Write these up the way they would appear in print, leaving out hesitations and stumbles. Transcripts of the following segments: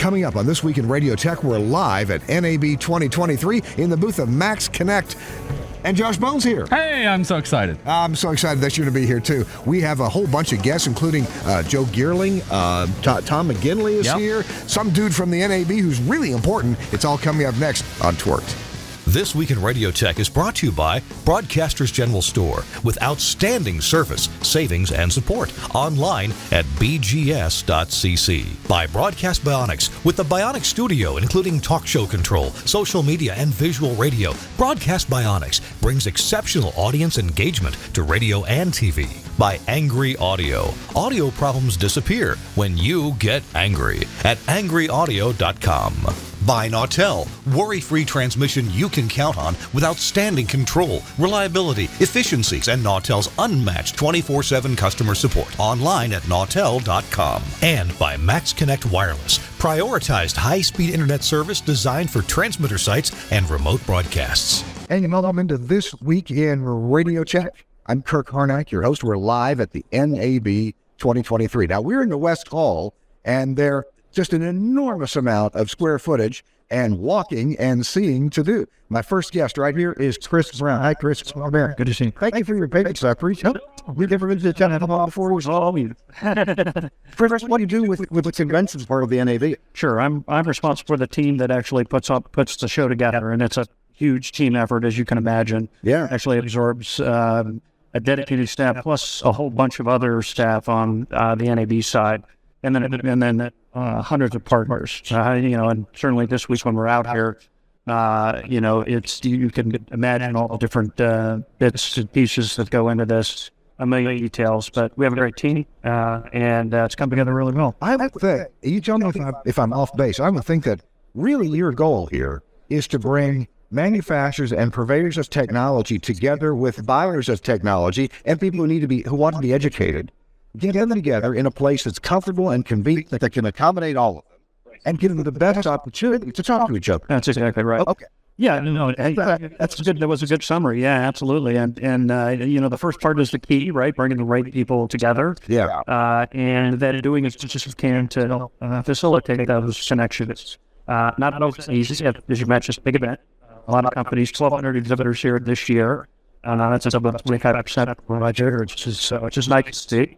Coming up on This Week in Radio Tech, we're live at NAB 2023 in the booth of Max Connect. And Josh Bones here. Hey, I'm so excited. I'm so excited that you're going to be here, too. We have a whole bunch of guests, including Joe Geerling, Tom McGinley is here, some dude from the NAB who's really important. It's all coming up next on Twerked. This Week in Radio Tech is brought to you by Broadcasters General Store with outstanding service, savings, and support. Online at bgs.cc. By Broadcast Bionics with the Bionics Studio, including talk show control, social media, and visual radio. Broadcast Bionics brings exceptional audience engagement to radio and TV. By Angry Audio. Audio problems disappear when you get angry at angryaudio.com. By Nautel, worry-free transmission you can count on with outstanding control, reliability, efficiencies, and Nautel's unmatched 24/7 customer support. Online at nautel.com. And by Max Connect Wireless, prioritized high-speed internet service designed for transmitter sites and remote broadcasts. And welcome into This Week in Radio Tech. I'm Kirk Harnack, your host. We're live at the NAB 2023. Now, we're in the West Hall, and there just an enormous amount of square footage and walking and seeing to do. My first guest right here is Chris Brown. Hi, Chris. Good to see you. Thank you for your patience. I appreciate it. We've never been to China before. It was all you. Chris, what do you do with the conventions part of the NAB? Sure. I'm responsible for the team that actually puts the show together, and it's a huge team effort, as you can imagine. Yeah. Actually absorbs a dedicated staff plus a whole bunch of other staff on the NAB side. And then hundreds of partners, and certainly this week when we're out here, you can imagine all the different bits and pieces that go into this, a million details, but we have a great team, and it's come together really well. I would think, you tell me if I'm off base, I would think that really your goal here is to bring manufacturers and purveyors of technology together with buyers of technology and people who want to be educated. Get them together in a place that's comfortable and convenient that can accommodate all of them and give them the best opportunity to talk to each other. That's exactly right. Okay. Yeah, that's good. That was a good summary. Yeah, absolutely. And the first part is the key, right? Bringing the right people together. Yeah. And then doing as much as we can to facilitate those connections. Not always easy, as you mentioned, it's a big event. A lot of companies, 1,200 exhibitors here this year. That's about 25% of the budget, which is nice to see.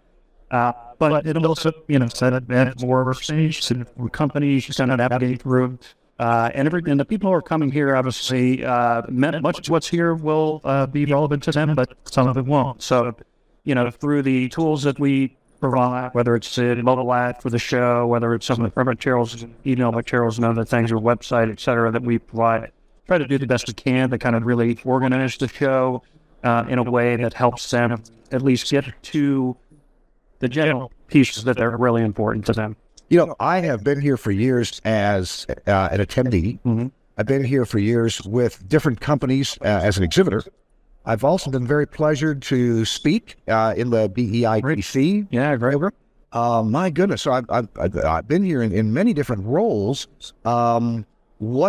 But it'll also, set up more of a stage for companies to kind of navigate through. And the people who are coming here, obviously, much of what's here will be relevant to them, but some of it won't. So, through the tools that we provide, whether it's a mobile app for the show, whether it's some of the materials, email materials and other things, or website, et cetera, that we provide, try to do the best we can to kind of really organize the show in a way that helps them at least get to the general pieces that are really important to them. I have been here for years as an attendee. Mm-hmm. I've been here for years with different companies as an exhibitor. I've also been very pleasured to speak in the BEITC. Yeah, great. My goodness. So I've been here in many different roles. What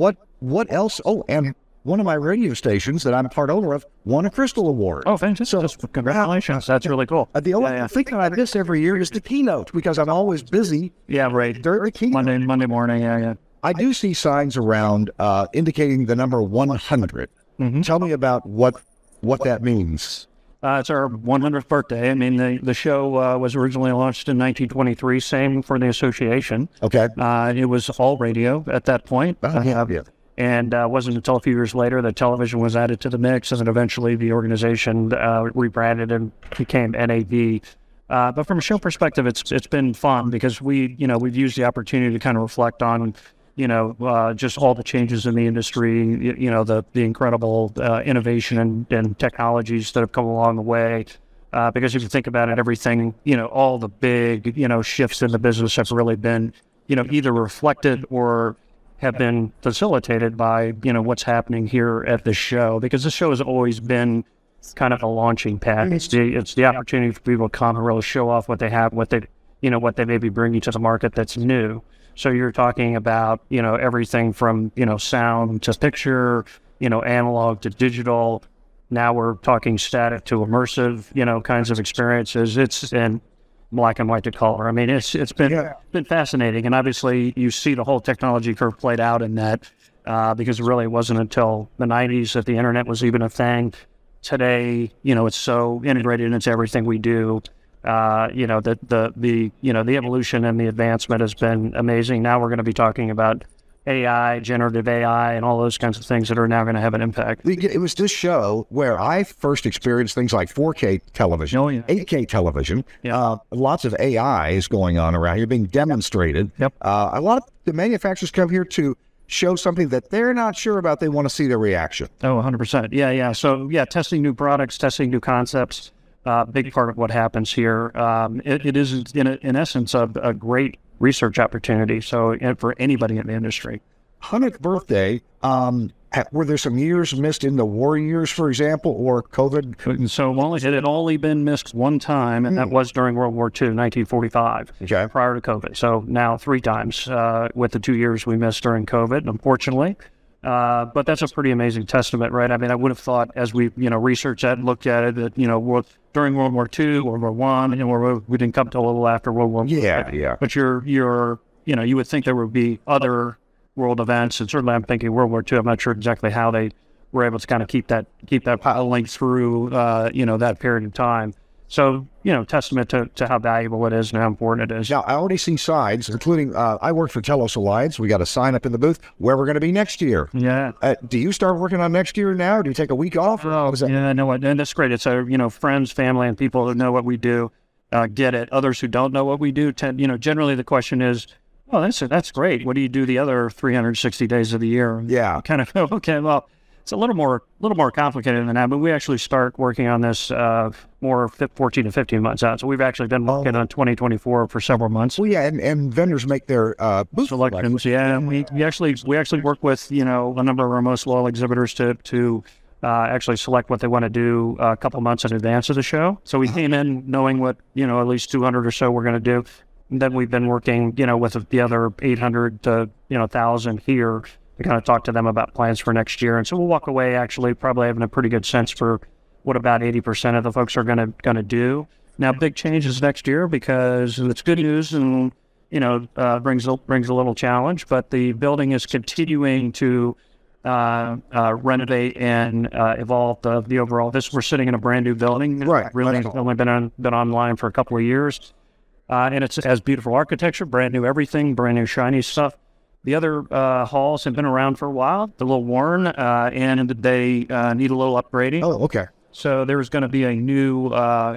else? Oh, and one of my radio stations that I'm part owner of won a Crystal Award. Oh, fantastic. So, congratulations. That's really cool. The only thing that I miss every year is the keynote because I'm always busy. Yeah, right. During the keynote. Monday morning, yeah. I do see signs around indicating the number 100. Mm-hmm. Tell me about what that means. It's our 100th birthday. I mean, the show was originally launched in 1923, same for the association. Okay. It was all radio at that point. Yeah. And it wasn't until a few years later that television was added to the mix, and then eventually the organization rebranded and became NAB. But from a show perspective, it's been fun because we've used the opportunity to kind of reflect on, just all the changes in the industry, the incredible innovation and technologies that have come along the way. Because if you think about it, everything, all the big, shifts in the business have really been, either reflected or have been facilitated by, what's happening here at the show, because the show has always been kind of a launching pad. It's the opportunity for people to come and really show off what they have, what they may be bringing to the market that's new. So you're talking about, everything from, sound to picture, analog to digital. Now we're talking static to immersive, kinds of experiences. black and white to color. I mean, it's been fascinating, and obviously you see the whole technology curve played out in that because it really wasn't until the 90s that the internet was even a thing. Today, it's so integrated into everything we do. The evolution and the advancement has been amazing. Now we're going to be talking about AI, generative AI, and all those kinds of things that are now going to have an impact. It was this show where I first experienced things like 4K television, 8K television. Lots of AI is going on around here, being demonstrated. A lot of the manufacturers come here to show something that they're not sure about. They want to see the reaction. Oh, 100%. Yeah. So, testing new products, testing new concepts, big part of what happens here. It is, in essence, a great research opportunity. So for anybody in the industry. 100th birthday, were there some years missed in the war years, for example, or COVID? So it had only been missed one time, and that was during World War II, 1945, prior to COVID. So now 3 times with the 2 years we missed during COVID, unfortunately. But that's a pretty amazing testament, right? I mean, I would have thought as we, researched that and looked at it, that, during World War II, World War I, we didn't come till a little after World War I. Yeah. But you would think there would be other world events, and certainly I'm thinking World War II. I'm not sure exactly how they were able to kind of keep that link through, that period of time. So, testament to how valuable it is and how important it is. Now, I already see signs, including I work for Telos Alliance. We got a sign up in the booth where we're going to be next year. Yeah. Do you start working on next year now? Or do you take a week off? Yeah, no, and that's great. It's friends, family, and people who know what we do get it. Others who don't know what we do generally the question is, oh, that's great. What do you do the other 360 days of the year? Yeah. Kind of go, okay, well, it's a little more complicated than that, but we actually start working on this more 14 to 15 months out. So we've actually been working on 2024 for several months. Well, yeah, and vendors make their booth selections. Yeah, and we actually work with a number of our most loyal exhibitors to actually select what they want to do a couple months in advance of the show. So we came in knowing what at least 200 or so we're going to do. And then we've been working with the other 800 to 1,000 here. To kind of talk to them about plans for next year. And so we'll walk away actually probably having a pretty good sense for what about 80% of the folks are going to do. Now, big changes next year because it's good news and, brings a little challenge, but the building is continuing to renovate and evolve the overall. We're sitting in a brand new building. Right. Really it's only been online for a couple of years. And it has beautiful architecture, brand new everything, brand new shiny stuff. The other halls have been around for a while. They're a little worn, and they need a little upgrading. Oh, okay. So there's going to be a new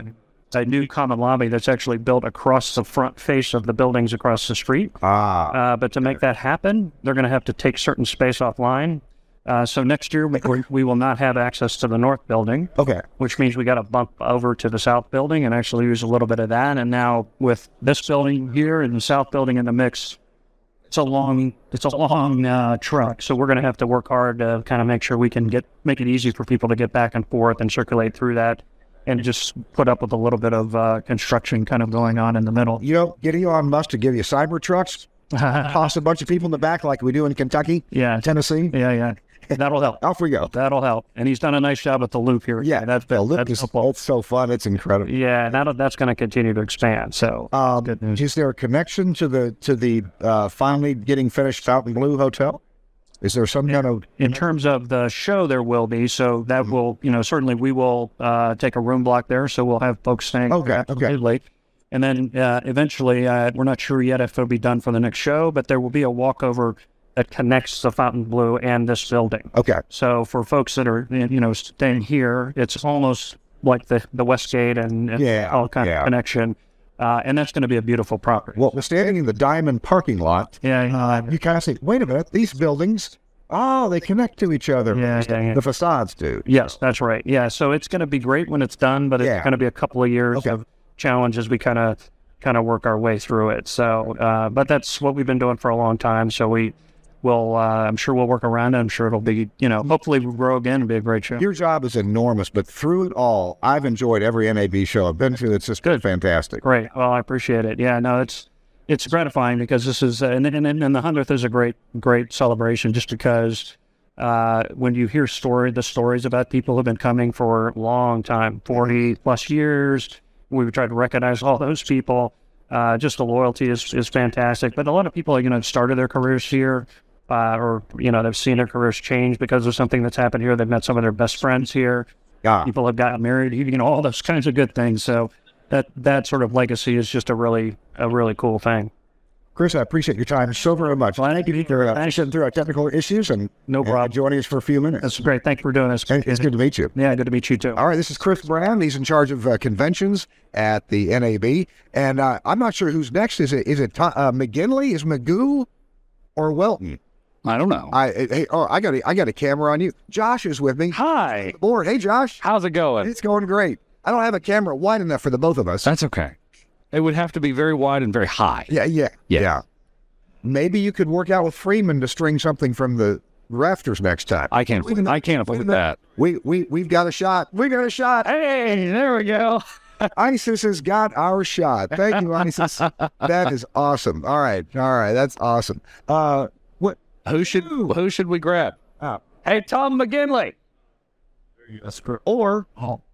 common lobby that's actually built across the front face of the buildings across the street. But to make that happen, they're going to have to take certain space offline. So next year, we will not have access to the north building. Okay. Which means we got to bump over to the south building and actually use a little bit of that. And now with this building here and the south building in the mix, it's a long truck, so we're going to have to work hard to kind of make sure we can make it easy for people to get back and forth and circulate through that, and just put up with a little bit of construction kind of going on in the middle. Get Elon Musk to give you cyber trucks, toss a bunch of people in the back like we do in Kentucky, Tennessee. Yeah. That'll help. Off we go. That'll help. And he's done a nice job at the Loop here. Yeah, the Loop is so fun. It's incredible. Yeah, that's going to continue to expand. So good news. Is there a connection to the finally getting finished Fontainebleau Hotel? Is there some kind of... In terms of the show, there will be. So that will, certainly we will take a room block there. So we'll have folks staying late. And then eventually, we're not sure yet if it'll be done for the next show, but there will be a walkover that connects the Fontainebleau and this building. Okay. So for folks that are, staying here, it's almost like the Westgate and all kind of connection. And that's going to be a beautiful property. Well, we're standing in the Diamond parking lot. You kind of say, wait a minute, these buildings, they connect to each other. Yeah. The facades do. Yes, that's right. Yeah, so it's going to be great when it's done, but it's going to be a couple of years of challenge as we kind of work our way through it. So, but that's what we've been doing for a long time. So I'm sure we'll work around it. I'm sure it'll be, hopefully we'll grow again and be a great show. Your job is enormous, but through it all, I've enjoyed every NAB show I've been to. It's just good. Fantastic. Great. Well, I appreciate it. Yeah, no, it's gratifying because this is, and the 100th is a great celebration just because when you hear the stories about people who've been coming for a long time, 40 plus years, we try to recognize all those people. Just the loyalty is fantastic. But a lot of people, started their careers here, or they've seen their careers change because of something that's happened here. They've met some of their best friends here. Yeah. People have gotten married, all those kinds of good things. So that sort of legacy is just a really cool thing. Chris, I appreciate your time so very much. Thank you for sitting through our technical issues and joining us for a few minutes. That's great. Thank you for doing this. It's good to meet you. Yeah, good to meet you too. All right, this is Chris Brown. He's in charge of conventions at the NAB, and I'm not sure who's next. Is it McGinley? Is Magoo or Welton? I don't know. I got a camera on you. Josh is with me. Hi. Board. Hey, Josh. How's it going? It's going great. I don't have a camera wide enough for the both of us. That's okay. It would have to be very wide and very high. Yeah. Maybe you could work out with Freeman to string something from the rafters next time. I can't afford that. We've got a shot. We got a shot. Hey, there we go. ISIS has got our shot. Thank you, ISIS. That is awesome. All right. That's awesome. Who should we grab? Hey, Tom McGinley. Or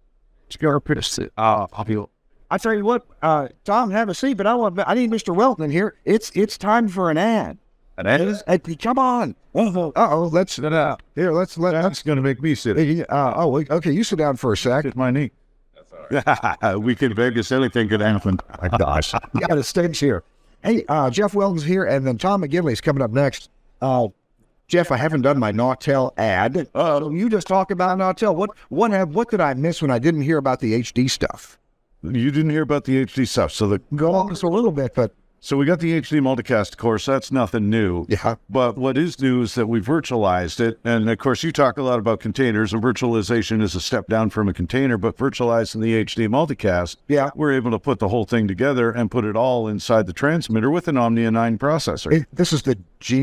I tell you what, Tom, have a seat, but I need Mr. Welton in here. It's time for an ad. An ad? Come on. Let's Sit down. here. That's going to make me sit. Okay. You sit down for a sec. Hit my knee. That's all right. We can Vegas. Anything could happen. My gosh, you got a stage here. Hey, Jeff Welton's here, and then Tom McGinley's coming up next. Jeff, I haven't done my Nautel ad. You just talk about Nautel. What did I miss when I didn't hear about the HD stuff? You didn't hear about the HD stuff. Go on just a little bit, but So we got the HD multicast, of course. That's nothing new. Yeah. But what is new is that we virtualized it. And, of course, you talk a lot about containers, and virtualization is a step down from a container. But virtualizing the HD multicast, we're able to put the whole thing together and put it all inside the transmitter with an Omnia 9 processor. This is the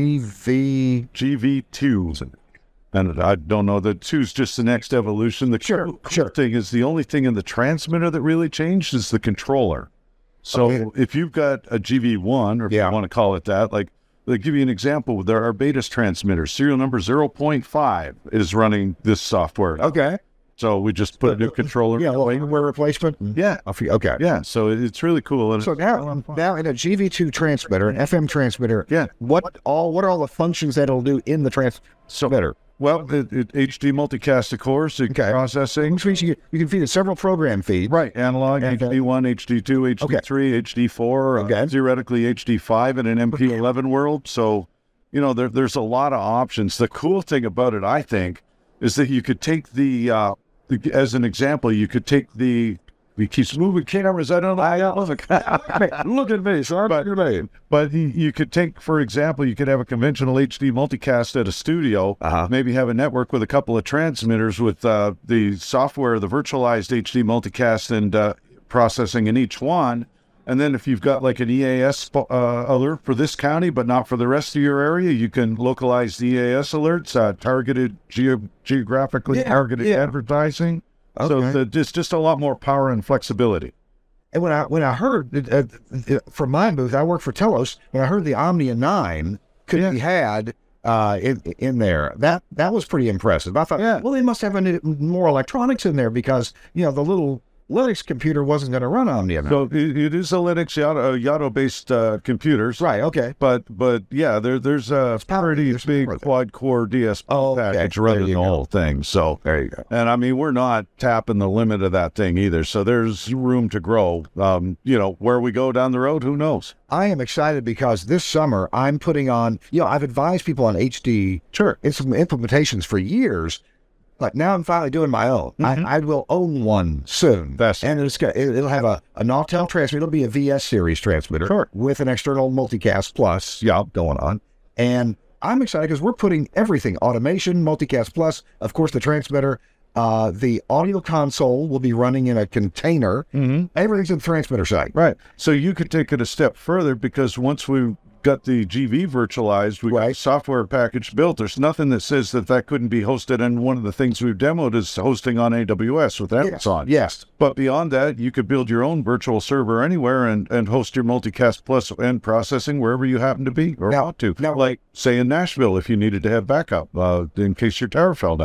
GV2. And I don't know, the 2 is just the next evolution. The cool thing is the only thing in the transmitter that really changed is the controller. So if you've got a GV1, or if you want to call it that, like, they'll give you an example. There are Betas transmitters. Serial number 0.5 is running this software. Okay. So we just put a new controller. Yeah, a little firmware replacement. Yeah. Okay. Yeah, so it's really cool. And so now in a GV2 transmitter, an FM transmitter, what are all the functions that it'll do in the transmitter? Well, HD multicast, of course, processing. Which means you can feed it several program feeds. Right, analog, HD1, HD2, HD3, HD4, theoretically HD5 in an MP11 world. So, you know, there's a lot of options. The cool thing about it, I think, is that you could take as an example, you could take he keeps moving cameras. I don't know. Look at me, sir. But you could take, for example, you could have a conventional HD multicast at a studio, maybe have a network with a couple of transmitters with the software, the virtualized HD multicast and processing in each one. And then if you've got like an EAS alert for this county, but not for the rest of your area, you can localize the EAS alerts, targeted, geographically targeted advertising. So it's just a lot more power and flexibility. And when I heard from my booth, I work for Telos. When I heard the Omnia 9 could be had in there, that was pretty impressive. I thought, well, they must have more electronics in there because the little Linux computer wasn't going to run Omnia 9. So it is a Linux Yotto-based computers. Right, okay. But yeah, there's a pretty big quad-core DSP package running the whole thing. So there you go. And I mean, we're not tapping the limit of that thing either. So there's room to grow. Where we go down the road, who knows? I am excited because this summer I'm putting on, I've advised people on HD implementations for years. But now I'm finally doing my own. I will own one soon. And it'll have a Nautel transmitter. It'll be a VS series transmitter with an external multicast plus going on. And I'm excited because we're putting everything, automation, multicast plus, of course, the transmitter, the audio console will be running in a container. Everything's in the transmitter side. Right. So you could take it a step further because once we got the GV virtualized, we got a software package built. There's nothing that says that couldn't be hosted, and one of the things we've demoed is hosting on AWS with Amazon. Yes. But beyond that, you could build your own virtual server anywhere and host your multicast plus and processing wherever you happen to be or want to. Like, say, in Nashville, if you needed to have backup in case your tower fell down.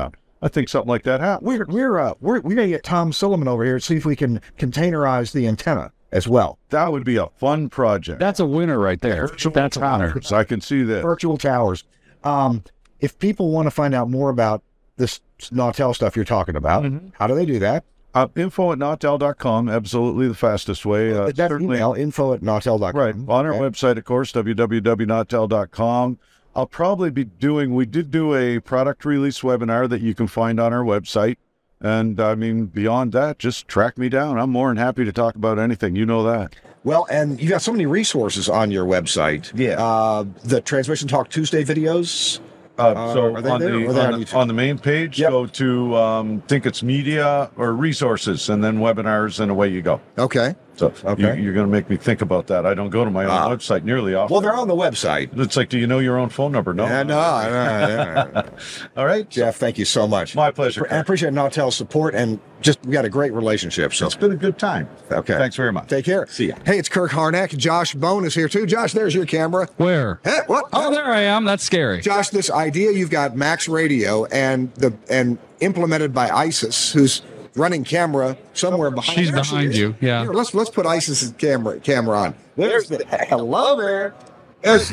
I think something like that happens. We're gonna get Tom Silliman over here to see if we can containerize the antenna as well. That would be a fun project. That's a winner right there. That's a winner. So I can see that. Virtual towers. If people want to find out more about this Nautel stuff you're talking about, how do they do that? Info@nautel.com, absolutely the fastest way. That's email, info@nautel.com. Right. On our website, of course, www.nautel.com. I'll probably be we did do a product release webinar that you can find on our website. And I mean, beyond that, just track me down. I'm more than happy to talk about anything. You know that. Well, and you got so many resources on your website. Yeah. The Transmission Talk Tuesday videos. So are they on there, or are they on YouTube? on the main page, go to think it's media or resources, and then webinars, and away you go. Okay. So you're going to make me think about that. I don't go to my own website nearly often. Well, they're on the website. It's like, do you know your own phone number? No. No. All right, Jeff, thank you so much. My pleasure. I appreciate Nautel's support, and we got a great relationship. So it's been a good time. Okay. Thanks very much. Take care. See ya. Hey, it's Kirk Harnack. Josh Bone is here too. Josh, there's your camera. Where? Hey, what? Oh, there I am. That's scary. Josh, this idea you've got Max Radio and implemented by ISIS, who's running camera somewhere behind. She's behind you. Yeah. Here, let's put ISIS' camera on. There's the hello there. There's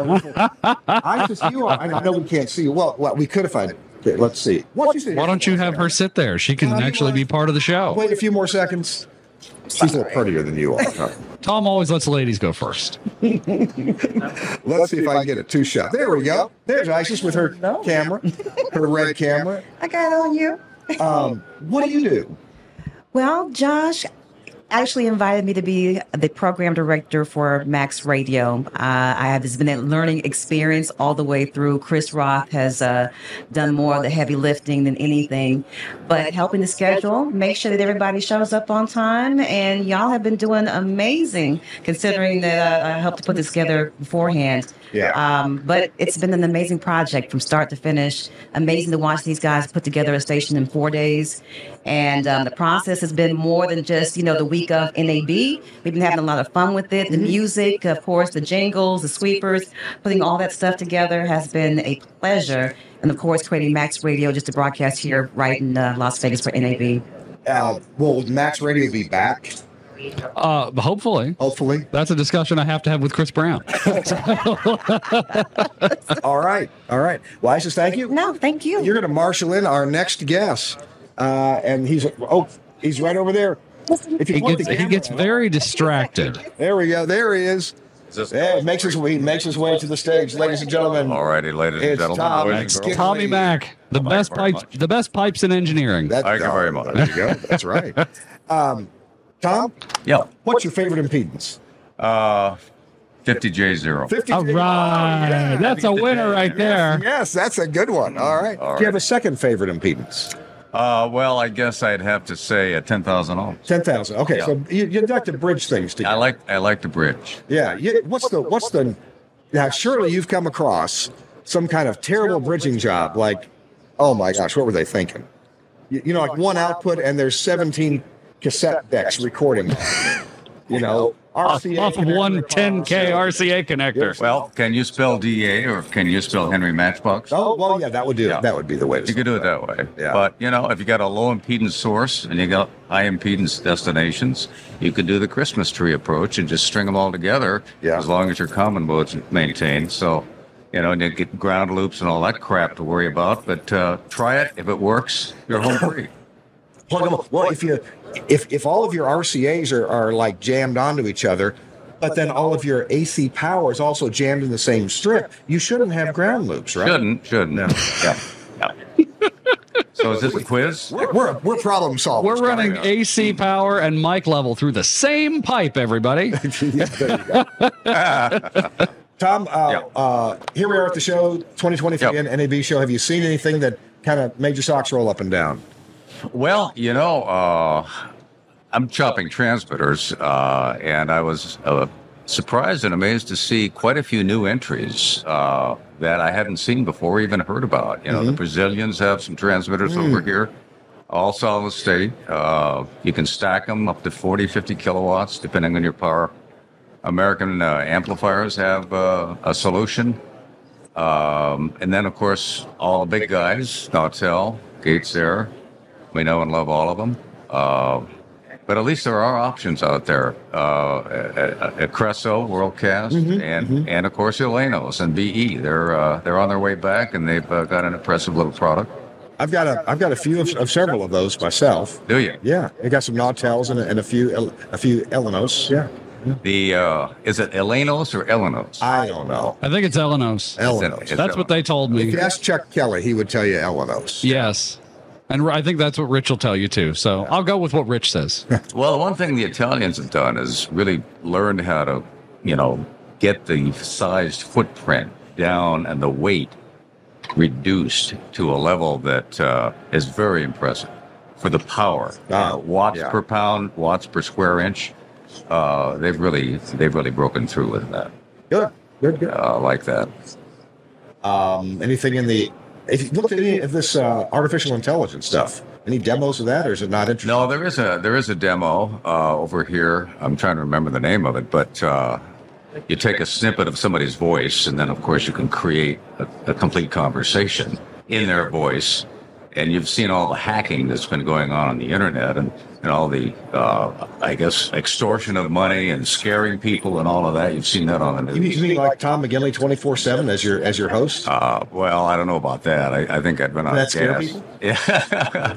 ISIS. You are. I know we can't see you. Well, we could if I. Okay, let's see. Why don't you have her sit there? She can actually be part of the show. Wait a few more seconds. She's a little prettier than you are. Tom always lets ladies go first. Let's see if I can get a two-shot. There we go. There's Isis with her camera, her red camera. I got it on you. What do you do? Well, Josh actually invited me to be the program director for Max Radio. I have been a learning experience all the way through. Chris Roth has done more of the heavy lifting than anything, but helping the schedule, make sure that everybody shows up on time, and y'all have been doing amazing considering that I helped to put this together beforehand. Yeah. But it's been an amazing project from start to finish. Amazing to watch these guys put together a station in 4 days. And the process has been more than just, the week of NAB. We've been having a lot of fun with it. The music, of course, the jingles, the sweepers, putting all that stuff together has been a pleasure. And, of course, creating Max Radio just to broadcast here right in Las Vegas for NAB. Will Max Radio be back? Hopefully. That's a discussion I have to have with Chris Brown. All right. Well, Isis, thank you. No, thank you. You're going to marshal in our next guest. And he's right over there. If you he gets very distracted. There we go. There he is. Yeah, he makes his way to the stage, ladies and gentlemen. All righty, ladies and gentlemen. Tommy Mack, the best pipes in engineering. Thank you very much. There you go. That's right. Tom? Yeah. What's your favorite impedance? 50J0. 50J. All right. That's a winner right there. Yes, that's a good one. All right. Do you have a second favorite impedance? Well, I guess I'd have to say 10,000 ohms. 10,000. Okay, Yeah. so you like to bridge things together. I like the bridge. Yeah. What's the? Now, surely you've come across some kind of terrible bridging job. Like, oh my gosh, what were they thinking? Like one output and there's 17 cassette decks recording. RCA off of one 10K RCA connector. Well, can you spell DA or can you spell Henry Matchbox? Oh, well, yeah, that would do. Yeah. That would be the way to. You could do it that way. Yeah. But if you got a low impedance source and you got high impedance destinations, you could do the Christmas tree approach and just string them all together. Yeah. As long as your common mode's maintained. So, and you get ground loops and all that crap to worry about. But try it. If it works, you're home free. Well, if all of your RCAs are like jammed onto each other, but then all of your AC power is also jammed in the same strip, you shouldn't have ground loops, right? Shouldn't. No. Yeah. So is this a quiz? We're problem solvers. We're running AC power and mic level through the same pipe, everybody. Tom, here we are at the show, 2023 NAB show. Have you seen anything that kind of made your socks roll up and down? Well, I'm chopping transmitters, and I was surprised and amazed to see quite a few new entries that I hadn't seen before or even heard about. The Brazilians have some transmitters over here, all solid state. You can stack them up to 40, 50 kilowatts, depending on your power. American amplifiers have a solution. And then, of course, all the big guys, Nautel, Gates there. We know and love all of them. But at least there are options out there. Cresso, WorldCast, and of course Elenos and VE. They're on their way back, and they've got an impressive little product. I've got a few of several of those myself. Do you? Yeah, I got some Nautels and a few Elenos. Yeah. Is it Elenos or Elenos? I don't know. I think it's Elenos. Elenos. That's what they told me. If you ask Chuck Kelly, he would tell you Elenos. Yes. And I think that's what Rich will tell you, too. So I'll go with what Rich says. Well, the one thing the Italians have done is really learned how to, get the sized footprint down and the weight reduced to a level that is very impressive for the power. Watts per pound, watts per square inch. They've really broken through with that. Good. Like that. Anything if you looked at any of this artificial intelligence stuff, any demos of that, or is it not interesting? No, there is a demo over here. I'm trying to remember the name of it, but you take a snippet of somebody's voice, and then of course you can create a complete conversation in their voice. And you've seen all the hacking that's been going on the internet, and all the, I guess, extortion of money and scaring people and all of that. You've seen that on the news. You mean like Tom McGinley 24/7 as your host? Well, I don't know about that. I think I'd been on that scare gas. people? Yeah.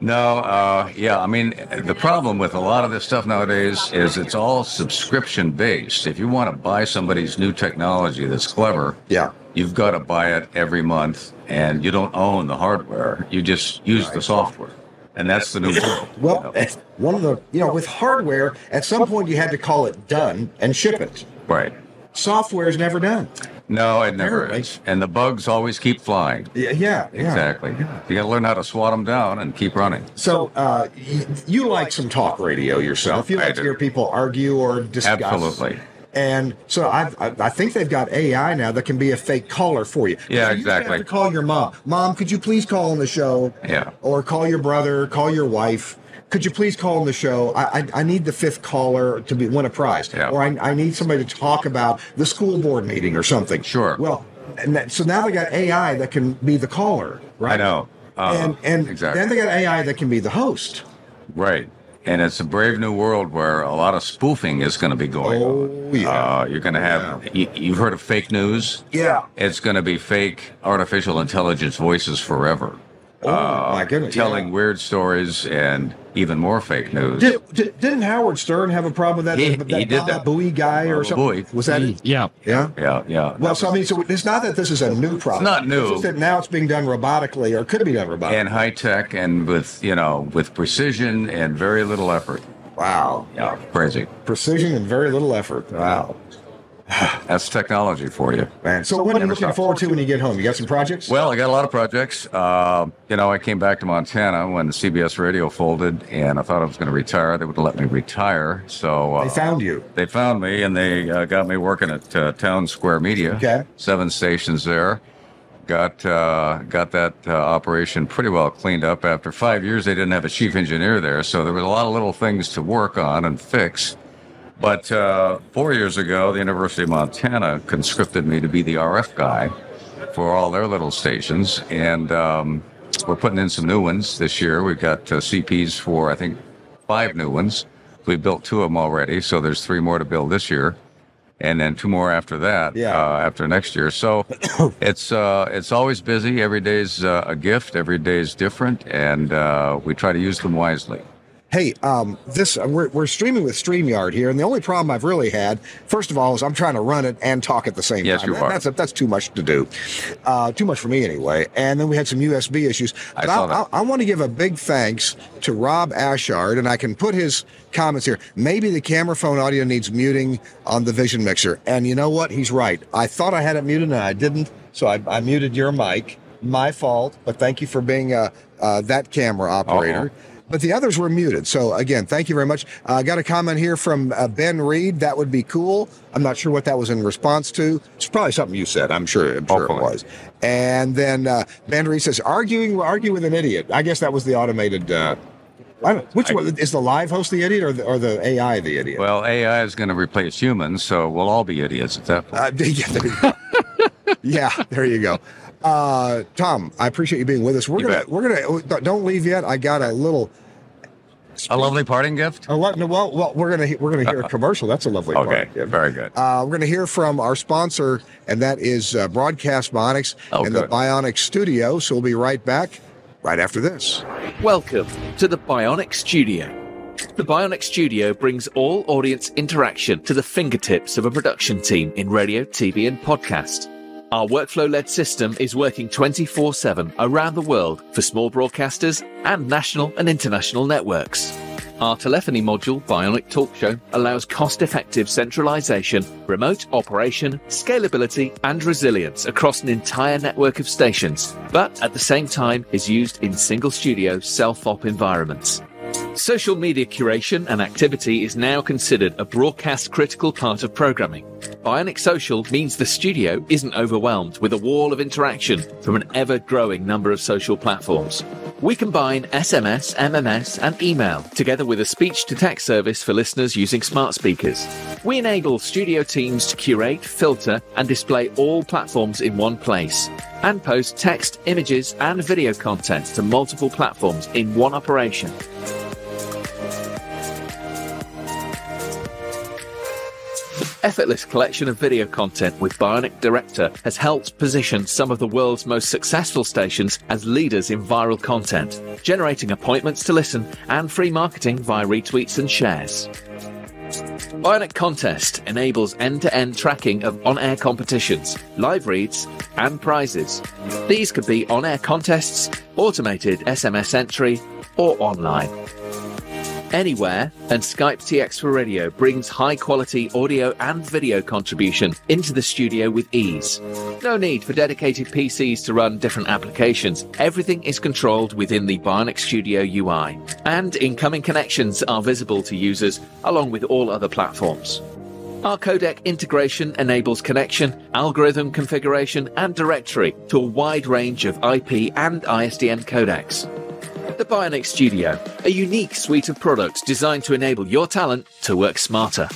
No. Yeah. I mean, the problem with a lot of this stuff nowadays is it's all subscription based. If you want to buy somebody's new technology that's clever, you've got to buy it every month, and you don't own the hardware. You just use the software. And that's the new world. Well, one of the, with hardware, at some point you had to call it done and ship it. Right. Software is never done. No, it never is. And the bugs always keep flying. Yeah. Exactly. Yeah. You got to learn how to swat them down and keep running. So you like some talk radio yourself. You like to hear people argue or discuss. Absolutely. And so I think they've got AI now that can be a fake caller for you. Yeah, you exactly. have to call your mom. Mom, could you please call on the show? Yeah. Or call your brother, call your wife. Could you please call on the show? I need the fifth caller to win a prize. Yeah. Or I need somebody to talk about the school board meeting or something. Sure. Well, so now they got AI that can be the caller, right? I know. And exactly. then they got AI that can be the host. Right. And it's a brave new world where a lot of spoofing is going to be going on. Yeah. You're going to have, you've heard of fake news? Yeah. It's going to be fake artificial intelligence voices forever. My goodness. Telling weird stories and even more fake news. Didn't Howard Stern have a problem with that? He that did that. Bowie guy or something? Was that it? Yeah. Yeah? Yeah. Well, so it's not that this is a new problem. It's not new. It's just that now it's being done robotically, or could be done robotically. And high tech and with precision and very little effort. Wow. Yeah, crazy. Precision and very little effort. Wow. That's technology for you. Man. So what are you looking forward to when you get home? You got some projects? Well, I got a lot of projects. I came back to Montana when the CBS radio folded, and I thought I was going to retire. They wouldn't let me retire. So they found you. They found me, and they got me working at Town Square Media. Okay. 7 stations there. Got that operation pretty well cleaned up. After 5 years, they didn't have a chief engineer there, so there was a lot of little things to work on and fix. But 4 years ago, the University of Montana conscripted me to be the RF guy for all their little stations. And we're putting in some new ones this year. We've got CPs for, I think, 5 new ones. We've built 2 of them already, so there's 3 more to build this year. And then 2 more after that, after next year. So it's always busy. Every day's a gift. Every day's different. And we try to use them wisely. Hey, we're streaming with StreamYard here, and the only problem I've really had, first of all, is I'm trying to run it and talk at the same time. Yes, you are. That's too much to do. Too much for me anyway. And then we had some USB issues. But I want to give a big thanks to Rob Ashard, and I can put his comments here. Maybe the camera phone audio needs muting on the Vision Mixer. And you know what? He's right. I thought I had it muted, and I didn't, so I muted your mic. My fault, but thank you for being that camera operator. Uh-huh. But the others were muted. So, again, thank you very much. I got a comment here from Ben Reed. That would be cool. I'm not sure what that was in response to. It's probably something you said. I'm sure it was. And then Ben Reed says, argue with an idiot. I guess that was the automated... which one? Is the live host the idiot or the AI the idiot? Well, AI is going to replace humans, so we'll all be idiots at that point. Yeah, there you go. Tom, I appreciate you being with us. We're gonna don't leave yet. I got a little. A lovely parting gift? Well, we're gonna hear a commercial. That's a lovely parting gift. Very good. We're gonna hear from our sponsor, and that is Broadcast Bionics and the Bionic Studio. So we'll be right back right after this. Welcome to the Bionic Studio. The Bionic Studio brings all audience interaction to the fingertips of a production team in radio, TV, and podcast. Our workflow-led system is working 24/7 around the world for small broadcasters and national and international networks. Our telephony module, Bionic Talk Show, allows cost-effective centralization, remote operation, scalability, and resilience across an entire network of stations, but at the same time is used in single-studio self-op environments. Social media curation and activity is now considered a broadcast-critical part of programming. Bionic Social means the studio isn't overwhelmed with a wall of interaction from an ever-growing number of social platforms. We combine SMS, MMS, and email together with a speech-to-text service for listeners using smart speakers. We enable studio teams to curate, filter, and display all platforms in one place, and post text, images, and video content to multiple platforms in one operation. Effortless collection of video content with Bionic Director has helped position some of the world's most successful stations as leaders in viral content, generating appointments to listen and free marketing via retweets and shares. Bionic Contest enables end-to-end tracking of on-air competitions, live reads, and prizes. These could be on-air contests, automated SMS entry, or online. Anywhere, and Skype TX for Radio brings high-quality audio and video contribution into the studio with ease. No need for dedicated PCs to run different applications. Everything is controlled within the Bionic Studio UI, and incoming connections are visible to users along with all other platforms. Our codec integration enables connection, algorithm configuration, and directory to a wide range of IP and ISDN codecs. The Bionic Studio, a unique suite of products designed to enable your talent to work smarter.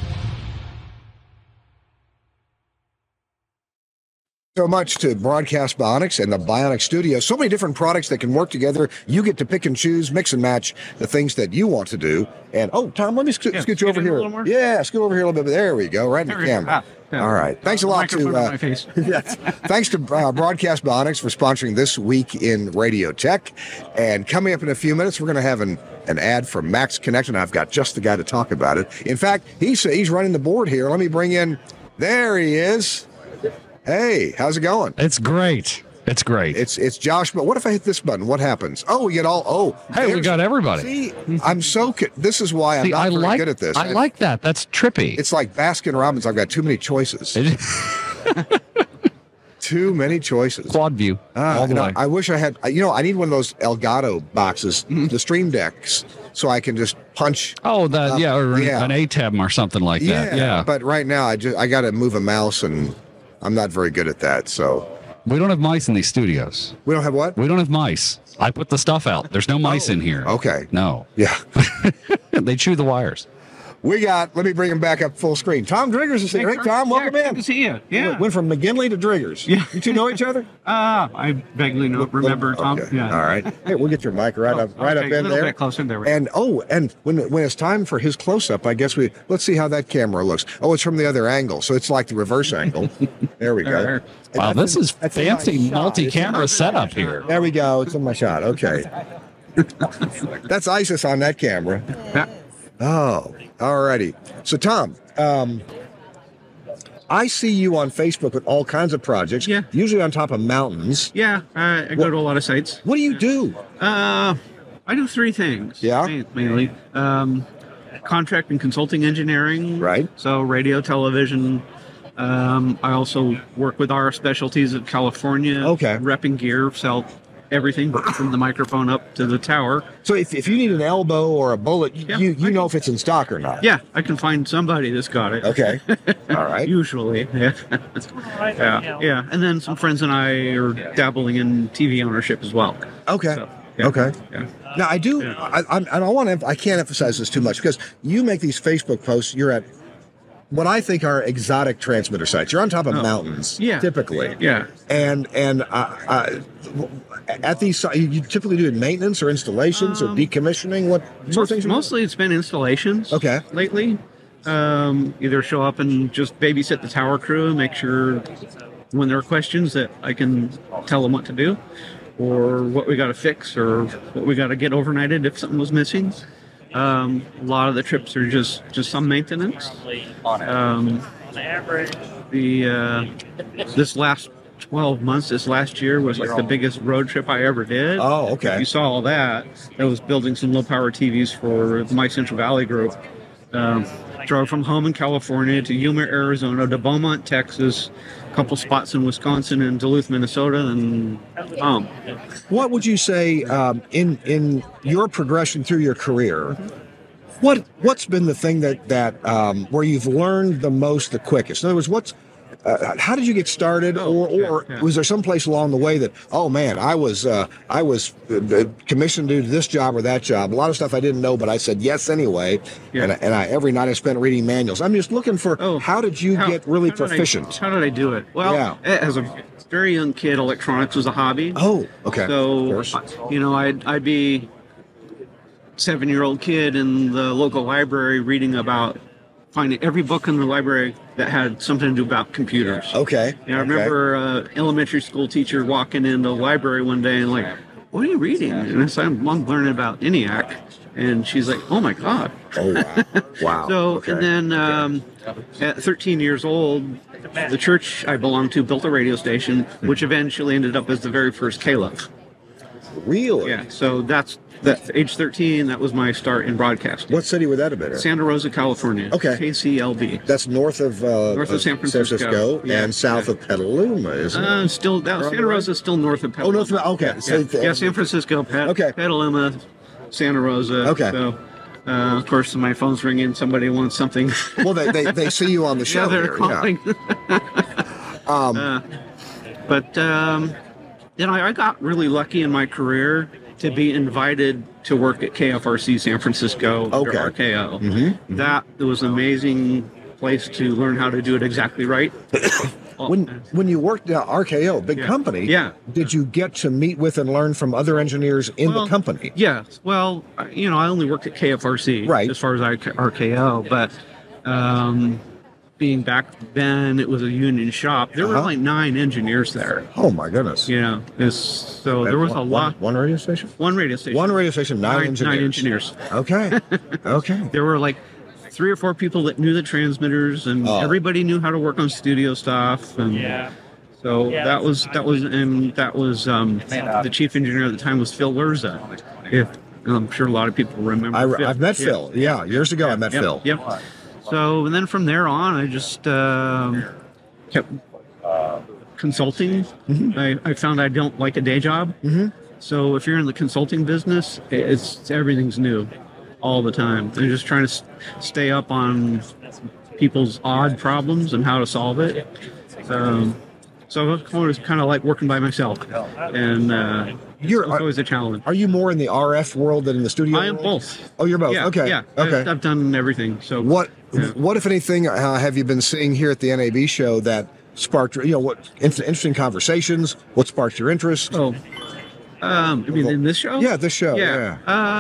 So much to Broadcast Bionics and the Bionic Studio. So many different products that can work together. You get to pick and choose, mix and match the things that you want to do. And, Tom, let me scoot you over here. Yeah, scoot over here a little bit. There we go, right in the camera. All right. Thanks a lot to thanks to Broadcast Bionics for sponsoring This Week in Radio Tech. And coming up in a few minutes, we're going to have an ad from Max Connect, and I've got just the guy to talk about it. In fact, he's running the board here. Let me bring in. There he is. Hey, how's it going? It's great. It's great. It's Josh, but what if I hit this button? What happens? Oh, we get hey, we got everybody. See, I'm this is why I'm not very good at this. I like that. That's trippy. It's like Baskin Robbins. I've got too many choices. Too many choices. Quad view. All the way. I wish I had, I need one of those Elgato boxes, the Stream Decks, so I can just punch. Oh, or an ATEM or something like that. Yeah. But right now, I got to move a mouse, and I'm not very good at that, so. We don't have mice in these studios. We don't have what? We don't have mice. I put the stuff out. There's no mice in here. Okay. No. Yeah. They chew the wires. Let me bring him back up full screen. Tom Driggers is here. Hey, Tom, welcome in. Good to see you. Yeah. Went from McGinley to Driggers. Yeah. You two know each other? I vaguely remember Tom. Okay. Yeah. All right. Hey, we'll get your mic right up in there. A little bit closer there. And when it's time for his close-up, I guess let's see how that camera looks. Oh, it's from the other angle, so it's like the reverse angle. There we go. Wow, this is fancy multi-camera setup here. There we go. It's in my shot. Okay. That's ISIS on that camera. Yeah. Oh, all righty. So, Tom, I see you on Facebook with all kinds of projects, usually on top of mountains. Yeah, I go to a lot of sites. What do you do? I do three things. Yeah? Mainly. Contract and consulting engineering. Right. So, radio, television. I also work with our specialties of California. Okay. Repping gear, sell everything from the microphone up to the tower. So if you need an elbow or a bullet, you know if it's in stock or not. Yeah, I can find somebody that's got it. Okay. All right. Usually. Yeah. Yeah. And then some friends and I are dabbling in TV ownership as well. Okay. So, yeah. Okay. Yeah. Now I do. Yeah. I can't emphasize this too much because you make these Facebook posts. You're at what I think are exotic transmitter sites. You're on top of mountains, typically. Yeah. And at these, you typically do maintenance or installations or decommissioning. What sort of things? Mostly, it's been installations. Okay. Lately, either show up and just babysit the tower crew and make sure when there are questions that I can tell them what to do, or what we got to fix, or what we got to get overnighted if something was missing. A lot of the trips are just some maintenance. This last 12 months, this last year was like the biggest road trip I ever did. Oh, okay. If you saw all that. I was building some low power TVs for my Central Valley group. Drove from home in California to Yuma, Arizona, to Beaumont, Texas, a couple spots in Wisconsin and Duluth, Minnesota, and What would you say in your progression through your career? What's been the thing that where you've learned the most, the quickest? In other words, how did you get started, or was there some place along the way that, oh man, I was commissioned to do this job or that job? A lot of stuff I didn't know, but I said yes anyway. And I every night I spent reading manuals. I'm just looking for how did you get really proficient? How did I do it? Well, as a very young kid, electronics was a hobby. Oh, okay. So I'd be 7-year-old kid in the local library reading about. Finding every book in the library that had something to do about computers. Okay. I remember an elementary school teacher walking in the library one day and like, "What are you reading?" And I said, "I'm learning about ENIAC." And she's like, "Oh my God." Oh, wow. So, and then at 13 years old, the church I belonged to built a radio station, which eventually ended up as the very first KLOV. Really? Yeah. So that's age 13, that was my start in broadcasting. What city would that have been in? Santa Rosa, California. Okay. KCLB. That's north of San Francisco. And south of Petaluma, isn't it? Santa Rosa is still north of Petaluma. Oh, north of, okay. San Francisco, Petaluma, Santa Rosa. Okay. So, of course, my phone's ringing. Somebody wants something. Well, they see you on the show. Yeah, they're calling. Then I got really lucky in my career to be invited to work at KFRC San Francisco, RKO. Mm-hmm. That was an amazing place to learn how to do it exactly right. When you worked at RKO, big company, did you get to meet with and learn from other engineers in the company? Yeah. Well, I only worked at KFRC as far as RKO, but being back then, it was a union shop. There were like 9 engineers there. Oh my goodness! There was a lot. One radio station. One radio station. One radio station. 9 engineers. 9 engineers. Okay. Okay. There were like 3 or 4 people that knew the transmitters, and everybody knew how to work on studio stuff. And so that was the chief engineer at the time was Phil Lerza. I'm sure a lot of people remember. I've met Phil. Yeah, years ago I met Phil. Yep. So, and then from there on, I just kept consulting. Mm-hmm. I found I don't like a day job. Mm-hmm. So if you're in the consulting business, everything's new all the time. They're just trying to stay up on people's odd problems and how to solve it. So it was kind of like working by myself. And it's always a challenge. Are you more in the RF world than in the studio I am world? Both. Oh, you're both? Yeah, okay. Yeah. Okay. I've done everything. So What, if anything, have you been seeing here at the NAB show that sparked, what interesting conversations? What sparked your interest? Oh, I mean, in this show? Yeah, this show. Yeah.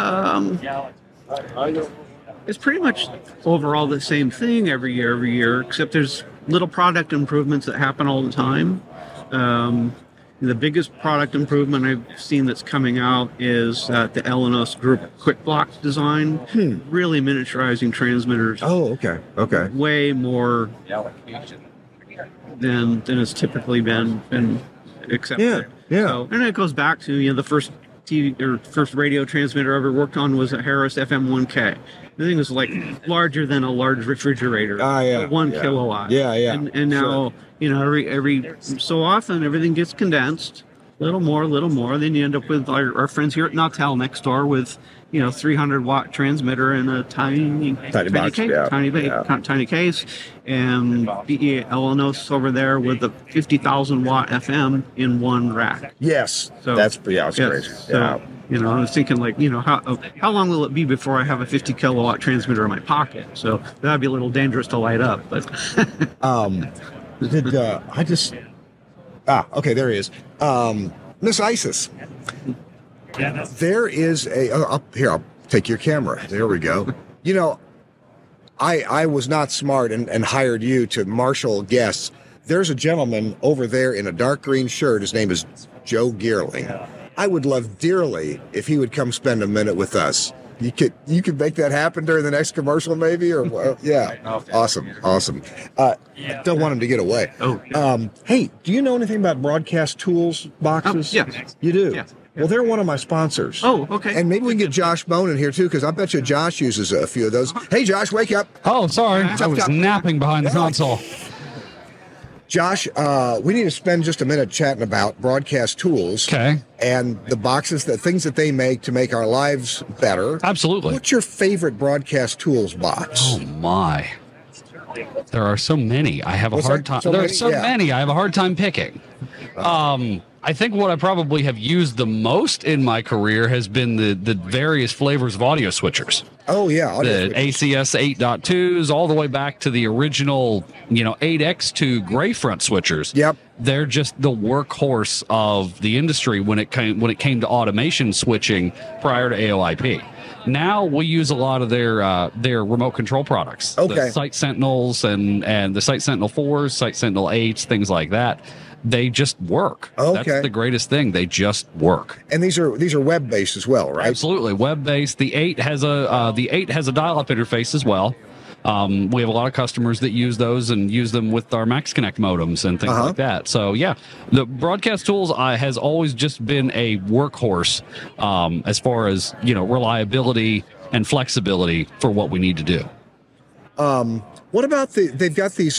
It's pretty much overall the same thing every year, except there's little product improvements that happen all the time. The biggest product improvement I've seen that's coming out is the Elenos Group Quick Block design, really miniaturizing transmitters. Oh, okay. Okay. Way more than has typically been accepted. Yeah. So, and it goes back to the first first radio transmitter I ever worked on was a Harris FM1K. The thing was like larger than a large refrigerator. 1 kilowatt. Yeah. And now, every so often everything gets condensed, a little more. Then you end up with our friends here at Nautel next door with, 300-watt transmitter in a tiny case, and BE Elenos over there with a 50,000-watt FM in one rack. Yes. So that's crazy. So You know, I was thinking like, you know, how long will it be before I have a 50 kilowatt transmitter in my pocket? So that'd be a little dangerous to light up. But okay, there he is. Miss Isis. There is here, I'll take your camera. There we go. You know, I was not smart and hired you to marshal guests. There's a gentleman over there in a dark green shirt. His name is Joe Geerling. I would love dearly if he would come spend a minute with us. You could make that happen during the next commercial, maybe, or yeah, awesome. Don't want him to get away. Hey, do you know anything about Broadcast Tools boxes? Yeah, you do. Yeah. Well, they're one of my sponsors. Oh, okay. And maybe we can get Josh Bone in here too, because I bet you Josh uses a few of those. Hey, Josh, wake up! Oh, sorry, I was napping behind the console. Josh, we need to spend just a minute chatting about Broadcast Tools. Okay. And the boxes, the things that they make to make our lives better. Absolutely. What's your favorite Broadcast Tools box? Oh, my. There are so many. I have a hard time. There are so many. I have a hard time picking. I think what I probably have used the most in my career has been the various flavors of audio switchers. Oh, yeah. The ACS 8.2s all the way back to the original, 8X2 gray front switchers. Yep. They're just the workhorse of the industry when it came to automation switching prior to AOIP. Now we use a lot of their remote control products. Okay. The Site Sentinels and the Site Sentinel 4s, Site Sentinel 8s, things like that. They just work. Okay. That's the greatest thing. They just work. And these are web based as well, right? Absolutely, web based. The 8 has a dial-up interface as well. We have a lot of customers that use those and use them with our MaxConnect modems and things like that. So yeah, the Broadcast Tools has always just been a workhorse as far as reliability and flexibility for what we need to do. What about they've got these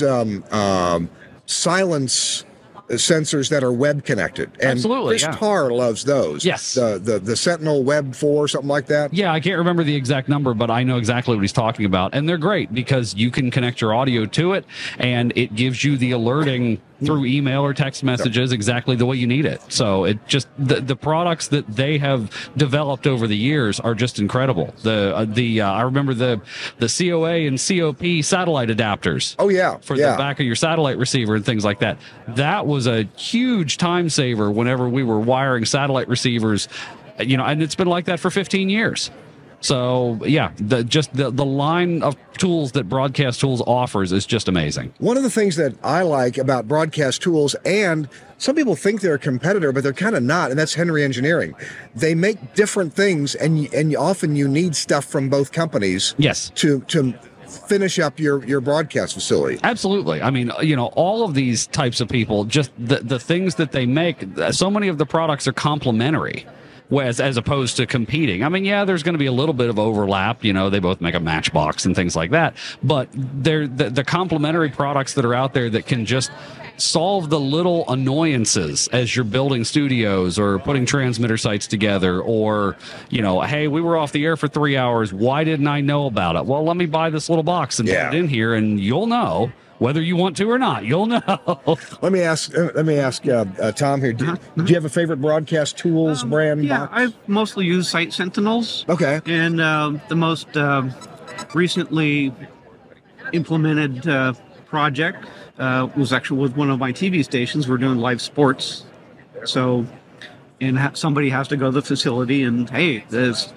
silence sensors that are web connected, and absolutely, Chris Tarr loves those. Yes, the Sentinel Web 4, something like that. Yeah, I can't remember the exact number, but I know exactly what he's talking about, and they're great because you can connect your audio to it, and it gives you the alerting through email or text messages exactly the way you need it. So it just the products that they have developed over the years are just incredible. I remember the COA and COP satellite adapters. Oh yeah, for the back of your satellite receiver and things like that. That was a huge time saver whenever we were wiring satellite receivers, and it's been like that for 15 years. So yeah, the line of tools that Broadcast Tools offers is just amazing. One of the things that I like about Broadcast Tools, and some people think they're a competitor, but they're kind of not, and that's Henry Engineering. They make different things, and often you need stuff from both companies. Yes. To finish up your broadcast facility. Absolutely. I mean, all of these types of people, just the things that they make, so many of the products are complementary. As opposed to competing. I mean, yeah, there's going to be a little bit of overlap. They both make a Matchbox and things like that. But they're the complementary products that are out there that can just solve the little annoyances as you're building studios or putting transmitter sites together, or, hey, we were off the air for 3 hours. Why didn't I know about it? Well, let me buy this little box and put it in here, and you'll know. Whether you want to or not, you'll know. Let me ask Tom here. Do you have a favorite Broadcast Tools brand box? I mostly use Site Sentinels. Okay. And the most recently implemented project was actually with one of my TV stations. We're doing live sports. So, somebody has to go to the facility and, hey, there's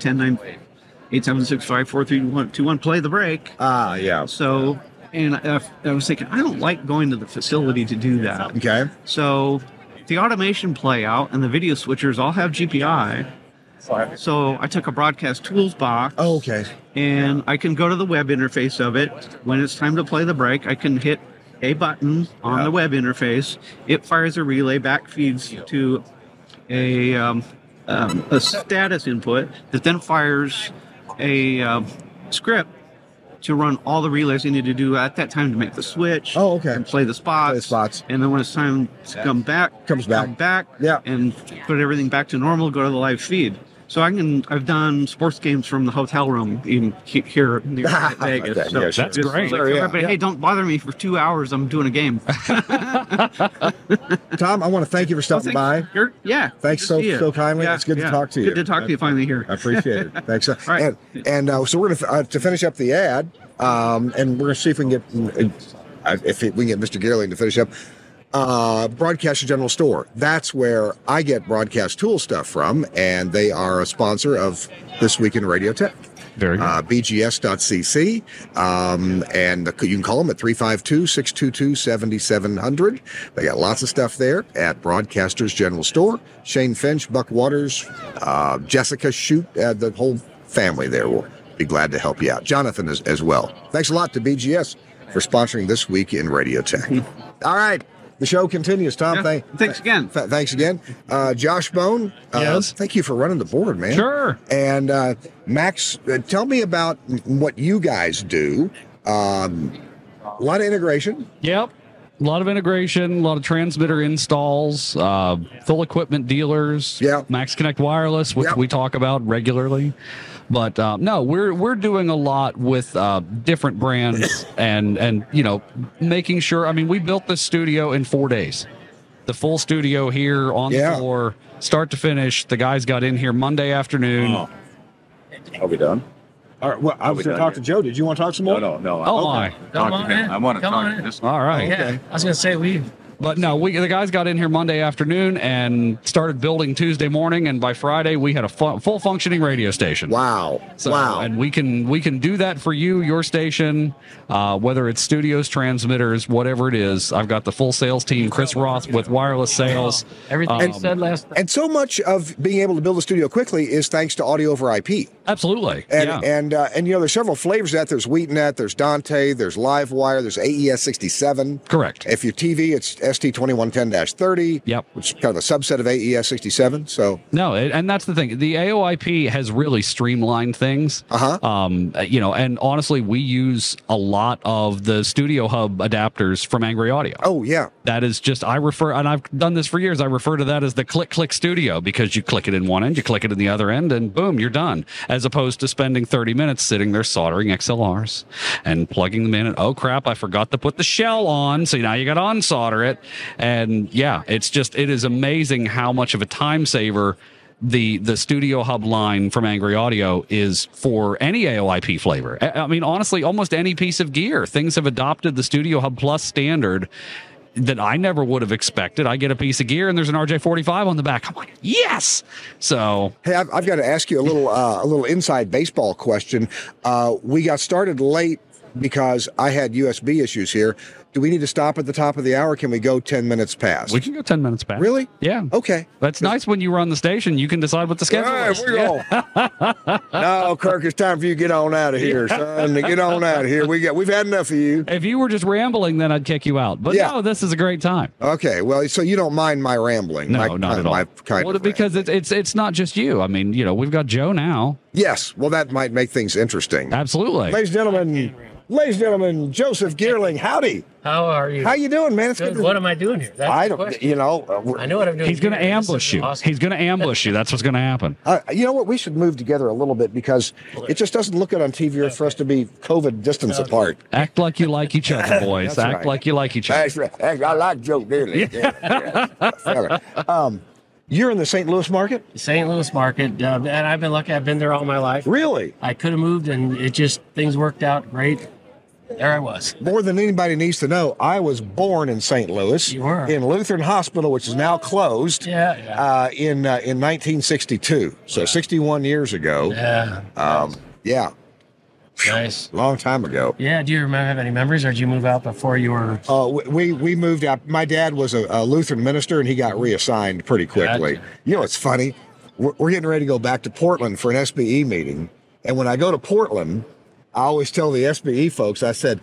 10-9-8-7-6-5-4-3-2-1, play the break. Yeah. So... And I was thinking, I don't like going to the facility to do that. Okay. So the automation play out and the video switchers all have GPI. So I took a Broadcast Tools box. Oh, okay. And I can go to the web interface of it. When it's time to play the break, I can hit a button on the web interface. It fires a relay, back feeds to a status input that then fires a script to run all the relays you need to do at that time to make the switch. Oh, okay. And play the spots. And then when it's time to come back, comes back. Yeah. And put everything back to normal, go to the live feed. So I've done sports games from the hotel room in here near Vegas. Okay, So yeah, sure. That's great. Like, everybody, hey, don't bother me for 2 hours. I'm doing a game. Tom, I want to thank you for stopping by. Thanks so kindly. It's good to talk to you. Good to talk to you finally here. I appreciate it. Thanks. All right. And so we're going to finish up the ad, and we're going to see if we can get Mr. Geerling to finish up. Broadcaster General Store. That's where I get broadcast tool stuff from, and they are a sponsor of This Week in Radio Tech. Very good. BGS.cc, and you can call them at 352-622-7700. They got lots of stuff there at Broadcasters General Store. Shane Finch, Buck Waters, Jessica Shute, the whole family there will be glad to help you out. Jonathan as well. Thanks a lot to BGS for sponsoring This Week in Radio Tech. All right. The show continues, Tom. Yeah, thanks again. Thanks again. Josh Bone, yes. Thank you for running the board, man. Sure. And Max, tell me about what you guys do. A lot of integration. Yep. A lot of integration, a lot of transmitter installs, full equipment dealers, Max Connect Wireless, which we talk about regularly. But no, we're doing a lot with different brands and making sure. I mean, we built this studio in 4 days. The full studio here on the floor, start to finish. The guys got in here Monday afternoon. Oh. Are we done? All right. Well, I was going to talk to Joe. Did you want to talk some more? No. Oh, my. Talk to him. I want to talk to this. All right. Yeah. I was going to say But no, the guys got in here Monday afternoon and started building Tuesday morning, and by Friday we had a full functioning radio station. Wow! Wow! And we can do that for you, your station, whether it's studios, transmitters, whatever it is. I've got the full sales team, Chris Roth with wireless sales. Everything you said last. And so much of being able to build a studio quickly is thanks to audio over IP. Absolutely. And there's several flavors of that. There's WheatNet, there's Dante, there's LiveWire, there's AES 67. Correct. If your TV, it's ST2110-30. Yep. Which is kind of a subset of AES 67. So and that's the thing. The AOIP has really streamlined things. And honestly, we use a lot of the Studio Hub adapters from Angry Audio. Oh yeah. That is just and I've done this for years. I refer to that as the click studio, because you click it in one end, you click it in the other end, and boom, you're done. As opposed to spending 30 minutes sitting there soldering XLRs and plugging them in, and oh crap, I forgot to put the shell on, so now you got to unsolder it. And it is amazing how much of a time saver the Studio Hub line from Angry Audio is for any AOIP flavor. I mean, honestly, almost any piece of gear. Things have adopted the Studio Hub Plus standard that I never would have expected. I get a piece of gear and there's an RJ45 on the back. I'm like, yes. So hey, I've got to ask you a little inside baseball question. We got started late because I had USB issues here. Do we need to stop at the top of the hour? Can we go 10 minutes past? We can go 10 minutes past. Really? Yeah. Okay. That's nice when you run the station. You can decide what the schedule is. We're going. No, Kirk, it's time for you to get on out of here, son. Get on out of here. We've had enough of you. If you were just rambling, then I'd kick you out. But no, this is a great time. Okay. Well, so you don't mind my rambling? No, not at all. Because it's not just you. I mean, we've got Joe now. Yes. Well, that might make things interesting. Absolutely. Ladies and gentlemen, Joseph Geerling, howdy. How are you? How you doing, man? It's good. What am I doing here? That's I don't. I know what I'm doing. He's going to ambush you. Awesome. He's going to ambush you. That's what's going to happen. You know what? We should move together a little bit, because it just doesn't look good on TV for us to be COVID distance apart. Act like you like each other, boys. Act like you like each other. That's right. I like Joe Geerling. Yeah. You're in the St. Louis market? St. Louis market, and I've been lucky. I've been there all my life. Really? I could have moved, and things worked out great. There I was. More than anybody needs to know, I was born in St. Louis. You were. In Lutheran Hospital, which is now closed. Yeah. In 1962, so 61 years ago. Yeah. Yeah. Nice. Long time ago. Yeah. Do you have any memories, or did you move out before you were? We moved out. My dad was a Lutheran minister, and he got reassigned pretty quickly. Gotcha. You know, it's funny. We're getting ready to go back to Portland for an SBE meeting, and when I go to Portland, I always tell the SBE folks, I said,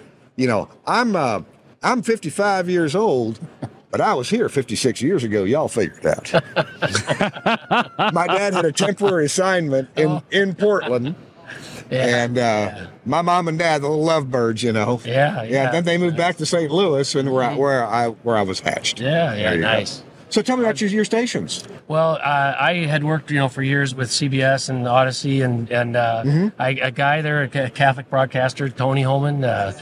I'm 55 years old, but I was here 56 years ago. Y'all figure it out. My dad had a temporary assignment in Portland. Yeah, and my mom and dad, the little lovebirds, Yeah. Then they moved back to St. Louis, and where I was hatched. Yeah, nice. So tell me about your stations. Well, I had worked, for years with CBS and Odyssey, and a guy there, a Catholic broadcaster, Tony Holman,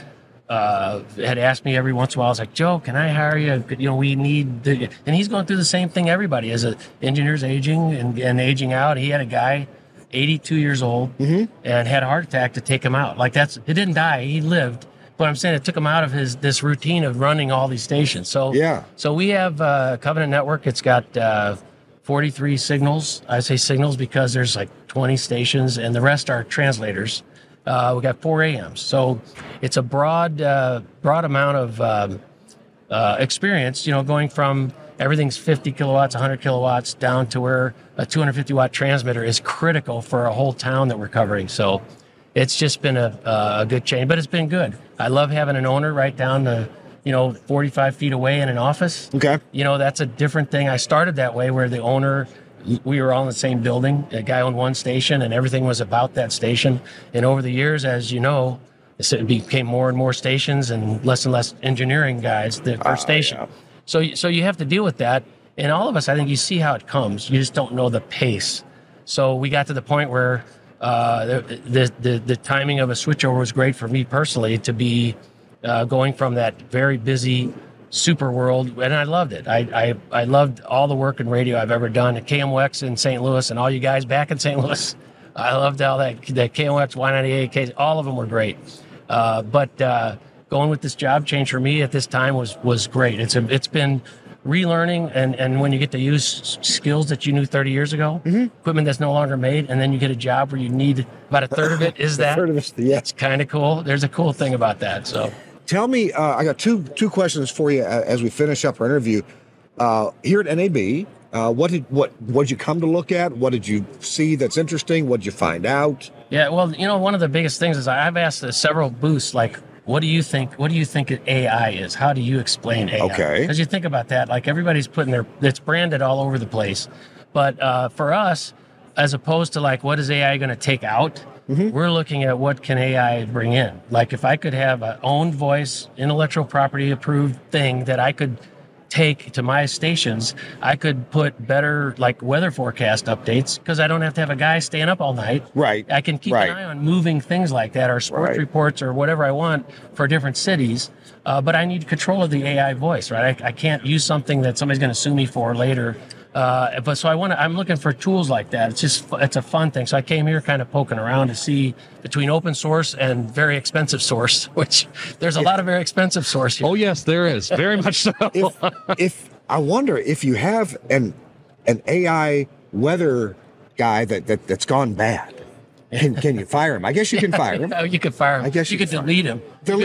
had asked me every once in a while. I was like, Joe, can I hire you? We need, and he's going through the same thing everybody is. Engineers aging and aging out. He had a guy, 82 years old, and had a heart attack to take him out. It didn't die. He lived. But I'm saying it took him out of this routine of running all these stations. So we have Covenant Network. It's got 43 signals. I say signals because there's like 20 stations, and the rest are translators. We got 4 AMs. So it's a broad amount of experience. Going from everything's 50 kilowatts, 100 kilowatts, down to where a 250 watt transmitter is critical for a whole town that we're covering. So it's just been a good change, but it's been good. I love having an owner right down to, 45 feet away in an office. Okay. That's a different thing. I started that way where the owner, we were all in the same building. A guy owned one station and everything was about that station. And over the years, as you know, it became more and more stations and less engineering guys per station. Yeah. So you have to deal with that. And all of us, I think you see how it comes. You just don't know the pace. So we got to the point where the timing of a switchover was great for me personally to be going from that very busy super world, and I loved it. I loved all the work in radio I've ever done at KMOX in St. Louis and all you guys back in St. Louis. I loved all that KMOX, Y98, all of them were great. But going with this job change for me at this time was great. It's been relearning, and when you get to use skills that you knew 30 years ago, equipment that's no longer made, and then you get a job where you need about a third of it, is that? It's kind of cool. There's a cool thing about that. So, tell me, I got two questions for you as we finish up our interview. Here at NAB, what did you come to look at? What did you see that's interesting? What did you find out? Yeah, well, one of the biggest things is I've asked several booths, like, what do you think AI is? How do you explain AI? Okay. Because you think about that, like everybody's it's branded all over the place. But for us, as opposed to like, what is AI going to take out? We're looking at what can AI bring in. Like if I could have an owned voice, intellectual property approved thing that I could take to my stations, I could put better like weather forecast updates because I don't have to have a guy staying up all night. Right. I can keep an eye on moving things like that, or sports reports, or whatever I want for different cities. But I need control of the AI voice, right? I can't use something that somebody's going to sue me for later. But so I'm looking for tools like that. It's a fun thing. So I came here kind of poking around to see between open source and very expensive source, which there's a lot of very expensive source here. Oh yes, there is. Very much so. if I wonder if you have an AI weather guy that's gone bad. Can you fire him? I guess you can fire him. You can fire him. I guess you could delete him.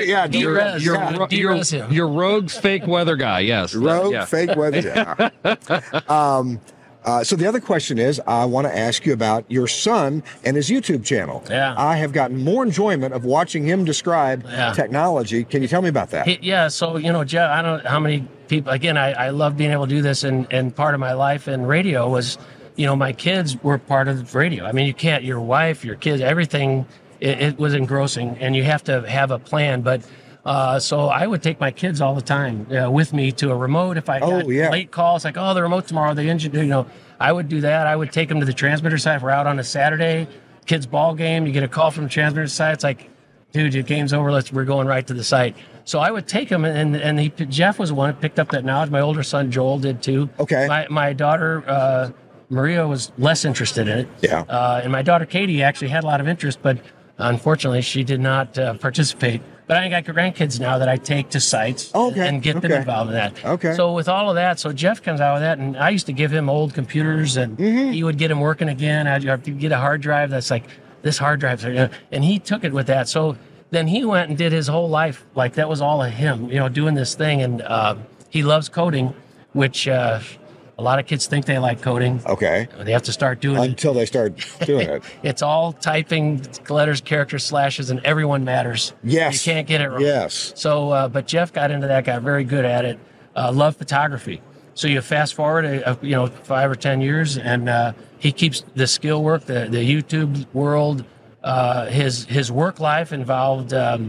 Your rogue fake weather guy. Yes. Rogue fake weather guy. So the other question is, I want to ask you about your son and his YouTube channel. Yeah. I have gotten more enjoyment of watching him describe technology. Can you tell me about that? So, Jeff, I don't know how many people, again, I love being able to do this, and part of my life in radio was, my kids were part of radio. I mean, you can't, your wife, your kids, everything, it was engrossing, and you have to have a plan. But so I would take my kids all the time with me to a remote. If I got late calls, like, the remote tomorrow, the engine, I would do that. I would take them to the transmitter site. If we're out on a Saturday, kids' ball game, you get a call from the transmitter site. It's like, dude, your game's over. We're going right to the site. So I would take him, and Jeff was one that picked up that knowledge. My older son, Joel, did too. Okay. My daughter, Maria, was less interested in it. Yeah. And my daughter, Katie, actually had a lot of interest, but unfortunately, she did not participate. But I got grandkids now that I take to sites and get them involved in that. Okay. So with all of that, so Jeff comes out with that, and I used to give him old computers, and he would get them working again. I'd have to get a hard drive that's like, this hard drive, and he took it with that. So then he went and did his whole life, like that was all of him, doing this thing. And he loves coding, which a lot of kids think they like coding. Okay. They have to start doing it. Until they start doing it. It's all typing, letters, characters, slashes, and everyone matters. Yes. You can't get it wrong. Yes. So, but Jeff got into that, got very good at it. Loved photography. So you fast forward, 5 or 10 years, and he keeps the skill work, the YouTube world. His work life involved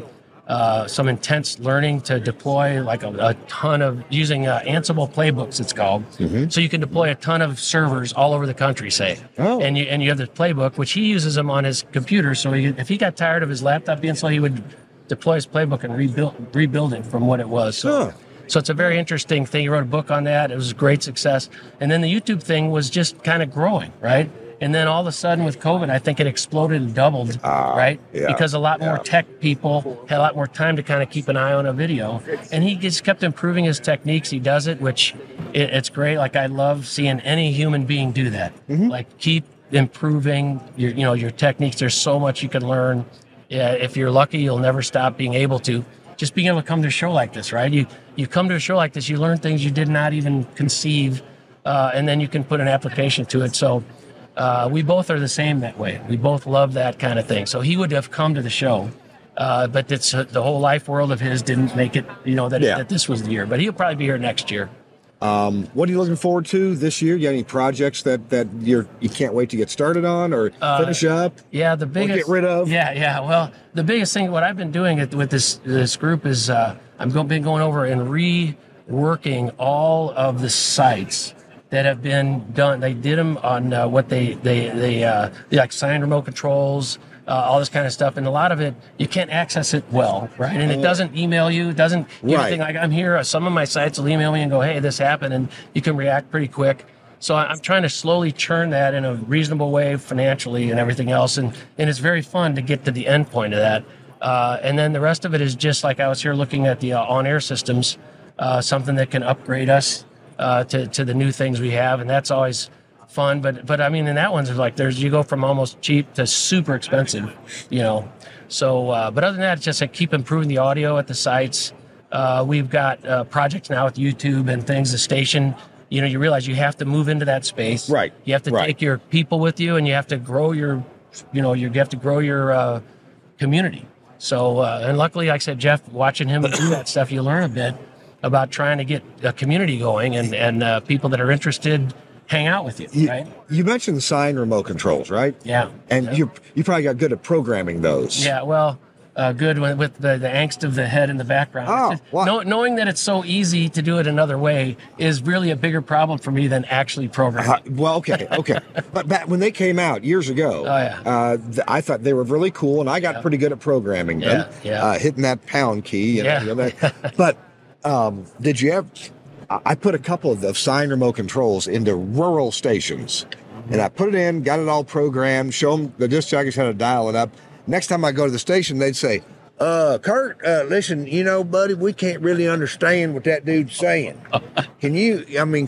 some intense learning to deploy like a ton of using Ansible playbooks, it's called. So you can deploy a ton of servers all over the country, say. And you have this playbook, which he uses them on his computer. So if he got tired of his laptop being slow, he would deploy his playbook and rebuild it from what it was. So it's a very interesting thing. He wrote a book on that. It was a great success. And then the YouTube thing was just kind of growing, right? And then all of a sudden with COVID, I think it exploded and doubled, right? Because a lot more tech people had a lot more time to kind of keep an eye on a video. And he just kept improving his techniques. He does it, which it's great. Like I love seeing any human being do that. Like keep improving your techniques. There's so much you can learn. Yeah, if you're lucky, you'll never stop being able to. Just being able to come to a show like this, right? You come to a show like this, you learn things you did not even conceive, and then you can put an application to it. So we both are the same that way. We both love that kind of thing. So he would have come to the show, but it's the whole life world of his didn't make it, that this was the year. But he'll probably be here next year. What are you looking forward to this year? You got any projects that you can't wait to get started on or finish up? Yeah, the biggest. Or get rid of? Yeah. Well, the biggest thing, what I've been doing with this group is been going over and reworking all of the sites that have been done. They did them on what they like signed remote controls, all this kind of stuff. And a lot of it, you can't access it well, right? And it doesn't email you. It doesn't do anything like I'm here. Some of my sites will email me and go, hey, this happened. And you can react pretty quick. So I'm trying to slowly churn that in a reasonable way financially and everything else. And it's very fun to get to the end point of that. And then the rest of it is just like I was here looking at the on-air systems, something that can upgrade us to the new things we have. And that's always fun. But I mean, in that one's like you go from almost cheap to super expensive, So, but other than that, it's just like keep improving the audio at the sites. We've got projects now with YouTube and things, the station. You realize you have to move into that space. Right. You have to take your people with you, and you have to grow your community. So, and luckily, like I said, Jeff, watching him do that stuff, you learn a bit about trying to get a community going and people that are interested hang out with you, right? You mentioned the sign remote controls, right? Yeah. And you probably got good at programming those. Yeah, well, good with the angst of the head in the background. Knowing that it's so easy to do it another way is really a bigger problem for me than actually programming. Okay. But back when they came out years ago, I thought they were really cool, and I got pretty good at programming them, hitting that pound key. But did you ever... I put a couple of sign remote controls into rural stations, and I put it in, got it all programmed, show them the disc jockeys how to dial it up. Next time I go to the station, they'd say, Kurt, listen, buddy, we can't really understand what that dude's saying. Can you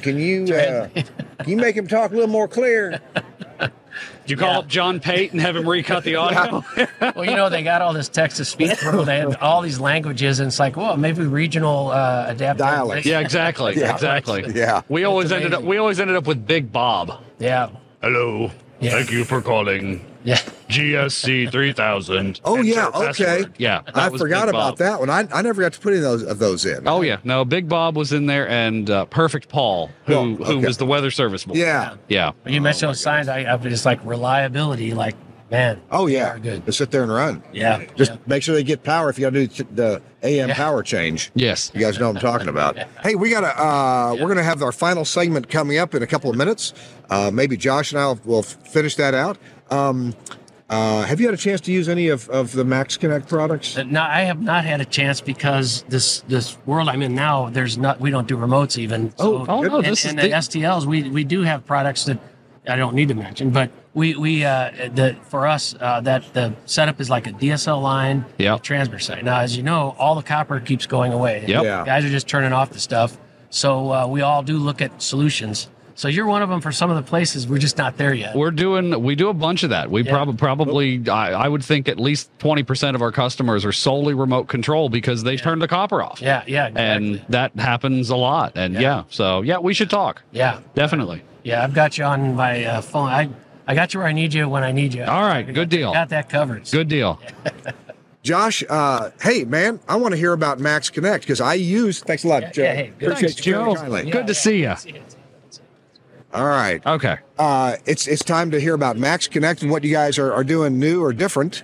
make him talk a little more clear? Did you call up John Pate and have him recut the audio? Well, they got all this text-to-speech. They have all these languages, and it's like, well, maybe regional adaptive dialect. Yeah, exactly. Yeah. We always ended up with Big Bob. Yeah. Hello. Yeah. Thank you for calling. Yeah. GSC 3000. Oh, yeah. Okay. Yeah. I forgot about that one. I never got to put any of those in. Oh, yeah. No, Big Bob was in there, and Perfect Paul, who was the weather service boy. Yeah. When you mentioned those signs, I just like reliability, like, man. Oh, yeah. Good. Just sit there and run. Yeah. Just make sure they get power if you got to do the AM power change. Yes. You guys know what I'm talking about. Hey, we're going to have our final segment coming up in a couple of minutes. Maybe Josh and I will finish that out. Have you had a chance to use any of the Max Connect products? No, I have not had a chance because this world I'm in now, we don't do remotes even. So, no, the STLs, we do have products that I don't need to mention, but for us, that the setup is like a DSL line, transmitter site. Now, as you know, all the copper keeps going away. Guys are just turning off the stuff. So we all do look at solutions. So you're one of them for some of the places. We're just not there yet. We do a bunch of that. We probably, I would think at least 20% of our customers are solely remote control because they turn the copper off. Yeah, exactly. And that happens a lot. And we should talk. Yeah. Definitely. Yeah, I've got you on my phone. I got you where I need you when I need you. All right, good deal. Got that covered. Good deal. Josh, hey, man, I want to hear about Max Connect because thanks a lot, Joe. Hey, thanks, Joe. Good to see you. All right. Okay. It's time to hear about Max Connect and what you guys are doing new or different.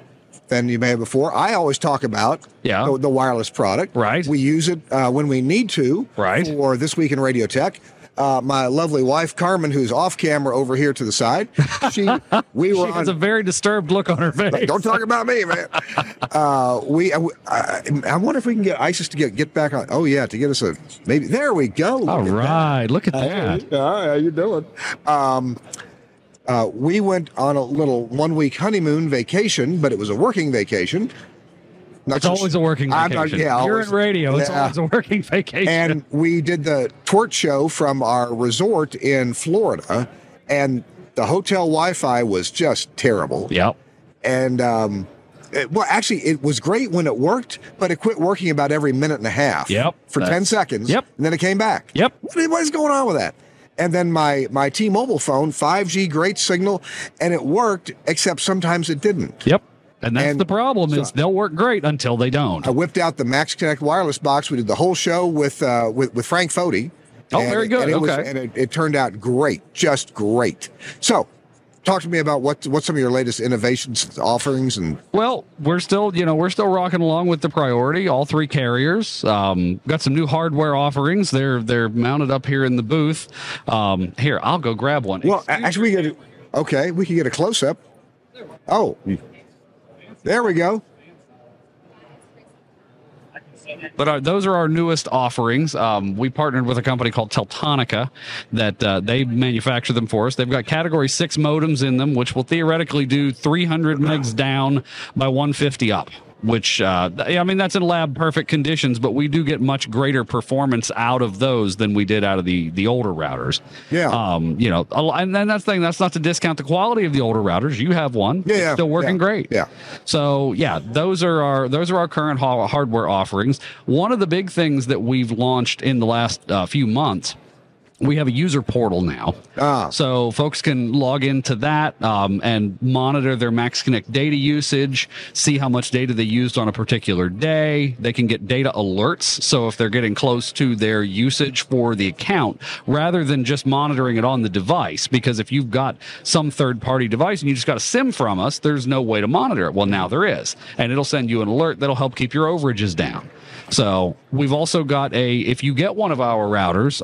than you may have before. I always talk about the wireless product. Right. We use it when we need to. Right. For This Week in Radio Tech. My lovely wife, Carmen, who's off camera over here to the side. She has a very disturbed look on her face. Like, don't talk about me, man. I wonder if we can get ISIS to get back on. Oh, yeah, to get us maybe. There we go. All right. Look at that. All right, how you doing? We went on a little 1-week honeymoon vacation, but it was a working vacation. It's always a working vacation. You're in radio. It's always a working vacation. And we did the Torch show from our resort in Florida, and the hotel Wi-Fi was just terrible. Yep. And actually, it was great when it worked, but it quit working about every minute and a half. Yep. For 10 seconds. Yep. And then it came back. Yep. What is going on with that? And then my T-Mobile phone, 5G, great signal, and it worked, except sometimes it didn't. Yep. And that's the problem is they'll work great until they don't. I whipped out the Max Connect wireless box. We did the whole show with Frank Foti. Oh, very good. And it turned out great, just great. So, talk to me about what some of your latest innovations, offerings, and. Well, we're still rocking along with the Priority. All 3 carriers got some new hardware offerings. They're mounted up here in the booth. Here, I'll go grab one. Well, actually, we can get a close up. Oh. There we go. But those are our newest offerings. We partnered with a company called Teltonica that they manufacture them for us. They've got Category 6 modems in them, which will theoretically do 300 megs down by 150 up. Which, that's in lab perfect conditions, but we do get much greater performance out of those than we did out of the older routers. Yeah. And then that's not to discount the quality of the older routers. You have one. Yeah. It's still working great. Yeah. So those are our current hardware offerings. One of the big things that we've launched in the last few months. We have a user portal now. So folks can log into that and monitor their Max Connect data usage, see how much data they used on a particular day. They can get data alerts. So if they're getting close to their usage for the account, rather than just monitoring it on the device, because if you've got some third-party device and you just got a SIM from us, there's no way to monitor it. Well, now there is. And it'll send you an alert that'll help keep your overages down. So we've also got if you get one of our routers,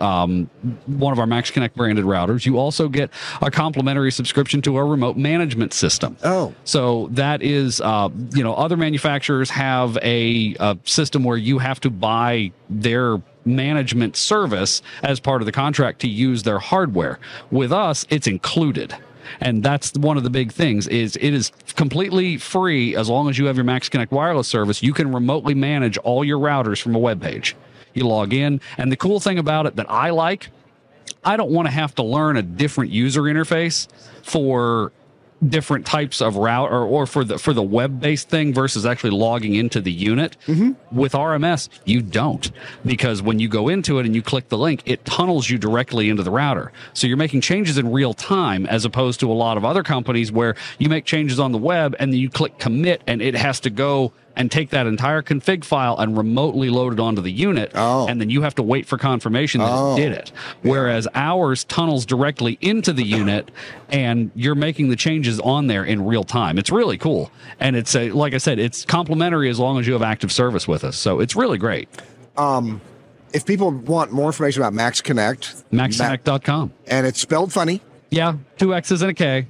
one of our Max Connect branded routers, you also get a complimentary subscription to our remote management system. Oh. So that is, other manufacturers have a system where you have to buy their management service as part of the contract to use their hardware. With us, it's included. And that's one of the big things is it is completely free as long as you have your Max Connect wireless service. You can remotely manage all your routers from a web page. You log in. And the cool thing about it that I like, I don't want to have to learn a different user interface for different types of route or for the web-based thing versus actually logging into the unit. Mm-hmm. With RMS, you don't, because when you go into it and you click the link, it tunnels you directly into the router. So you're making changes in real time, as opposed to a lot of other companies where you make changes on the web and then you click commit and it has to go and take that entire config file and remotely load it onto the unit. And then you have to wait for confirmation that it did it. Whereas ours tunnels directly into the unit and you're making the changes on there in real time. It's really cool. And it's like I said, it's complimentary as long as you have active service with us. So it's really great. If people want more information about Max Connect, MaxConnect.com. And it's spelled funny. Yeah, 2 X's and a K.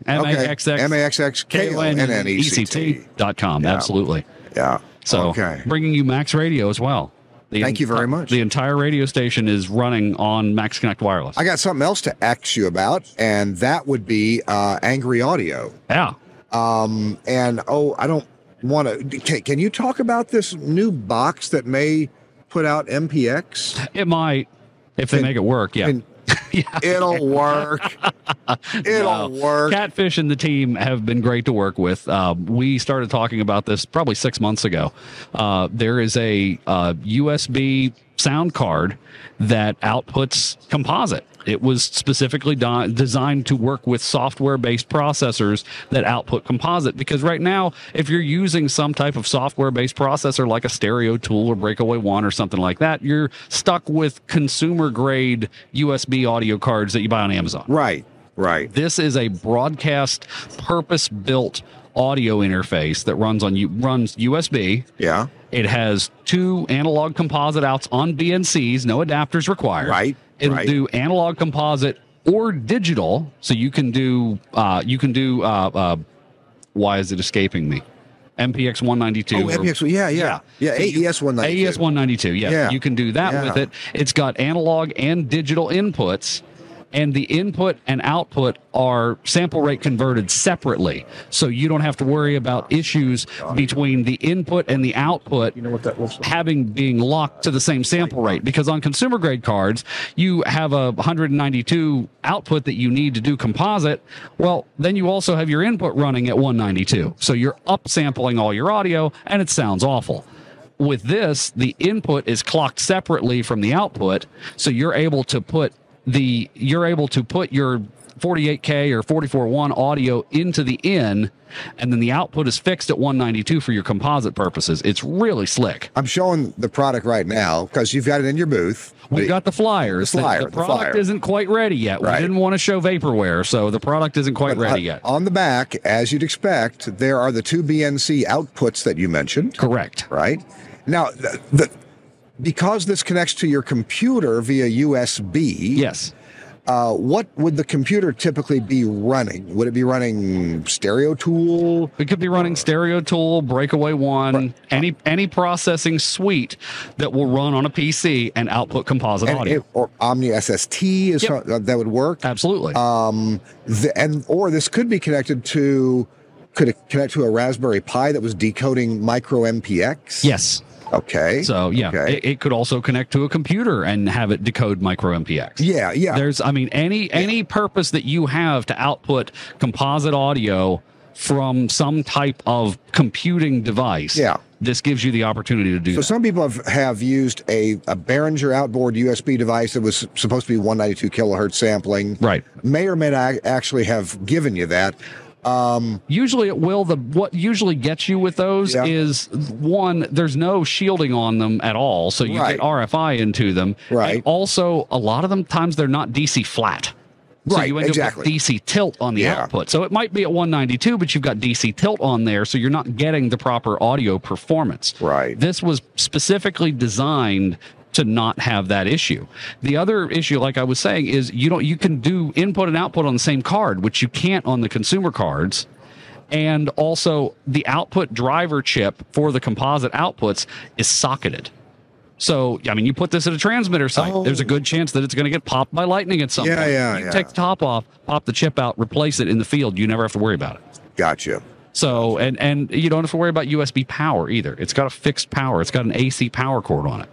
MaxxKonnect.com. Yeah. Absolutely. Yeah. So bringing you Max Radio as well. Thank you very much. The entire radio station is running on Max Connect Wireless. I got something else to ask you about, and that would be Angry Audio. Yeah. I don't want to. Can you talk about this new box that may put out MPX? It might, if they make it work. Yeah. It'll work. It'll work. Catfish and the team have been great to work with. We started talking about this probably 6 months ago. There is a USB sound card that outputs composite. It was specifically designed to work with software-based processors that output composite. Because right now, if you're using some type of software-based processor like a Stereo Tool or Breakaway One or something like that, you're stuck with consumer-grade USB audio cards that you buy on Amazon. Right. This is a broadcast, purpose-built audio interface that runs USB. Yeah. It has 2 analog composite outs on BNCs, no adapters required. Right. It'll do analog composite or digital, so you can do why is it escaping me? MPX 192. Oh, MPX, yeah. AES 192. AES 192, yeah. You can do that with it. It's got analog and digital inputs, and the input and output are sample rate converted separately. So you don't have to worry about issues between the input and the output being locked to the same sample rate. Because on consumer grade cards, you have a 192 output that you need to do composite. Well, then you also have your input running at 192. So you're upsampling all your audio, and it sounds awful. With this, the input is clocked separately from the output, so you're able to put your 48K or 44.1 audio into the in, and then the output is fixed at 192 for your composite purposes. It's really slick. I'm showing the product right now because you've got it in your booth. We've got the flyers. The product isn't quite ready yet. Right. We didn't want to show vaporware, so the product isn't quite ready yet. On the back, as you'd expect, there are the 2 BNC outputs that you mentioned. Correct. Right. Now, because this connects to your computer via USB. Yes. What would the computer typically be running? Would it be running Stereo Tool? It could be running Stereo Tool, Breakaway One, any processing suite that will run on a PC and output composite audio. Or Omni SST that would work. Absolutely. Or this could be connected to a Raspberry Pi that was decoding micro MPX. Yes. Okay. So it could also connect to a computer and have it decode micro MPX. Yeah. There's, any purpose that you have to output composite audio from some type of computing device. Yeah. This gives you the opportunity to do that. So some people have used a Behringer outboard USB device that was supposed to be 192 kilohertz sampling. Right. May or may not actually have given you that. Usually it will. What usually gets you with those is, one, there's no shielding on them at all, so you get RFI into them. Right. And also, a lot of them times they're not DC flat. So you end up with DC tilt on the output. So it might be at 192, but you've got DC tilt on there, so you're not getting the proper audio performance. Right. This was specifically designed to not have that issue. The other issue, like I was saying, is you can do input and output on the same card, which you can't on the consumer cards. And also the output driver chip for the composite outputs is socketed. So, you put this at a transmitter site, there's a good chance that it's going to get popped by lightning at some point. You take the top off, pop the chip out, replace it in the field. You never have to worry about it. Gotcha. So, and you don't have to worry about USB power either. It's got a fixed power. It's got an AC power cord on it.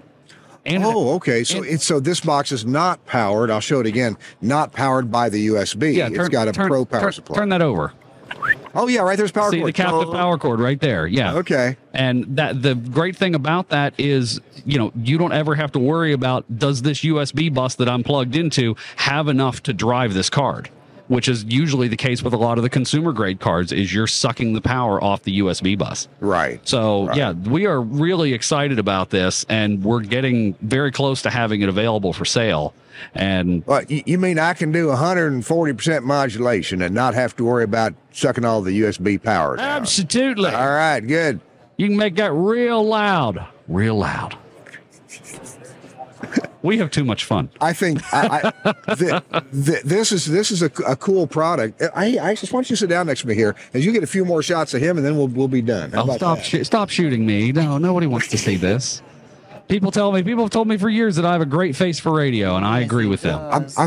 Okay. So this box is not powered. I'll show it again. Not powered by the USB. Yeah, it's got a pro power supply. Turn that over. Oh yeah, right there's power cord. See the captive power cord right there. Yeah. Okay. And the great thing about that is, you don't ever have to worry about, does this USB bus that I'm plugged into have enough to drive this card? Which is usually the case with a lot of the consumer grade cards, is you're sucking the power off the USB bus. Right. So, we are really excited about this, and we're getting very close to having it available for sale. And you mean I can do 140% modulation and not have to worry about sucking all the USB power down? Absolutely. All right, good. You can make that real loud. Real loud. We have too much fun. I think this is a cool product. I just want you to sit down next to me here, as you get a few more shots of him, and then we'll be done. How about stop shooting me. No, nobody wants to see this. People have told me for years that I have a great face for radio, and I agree with them.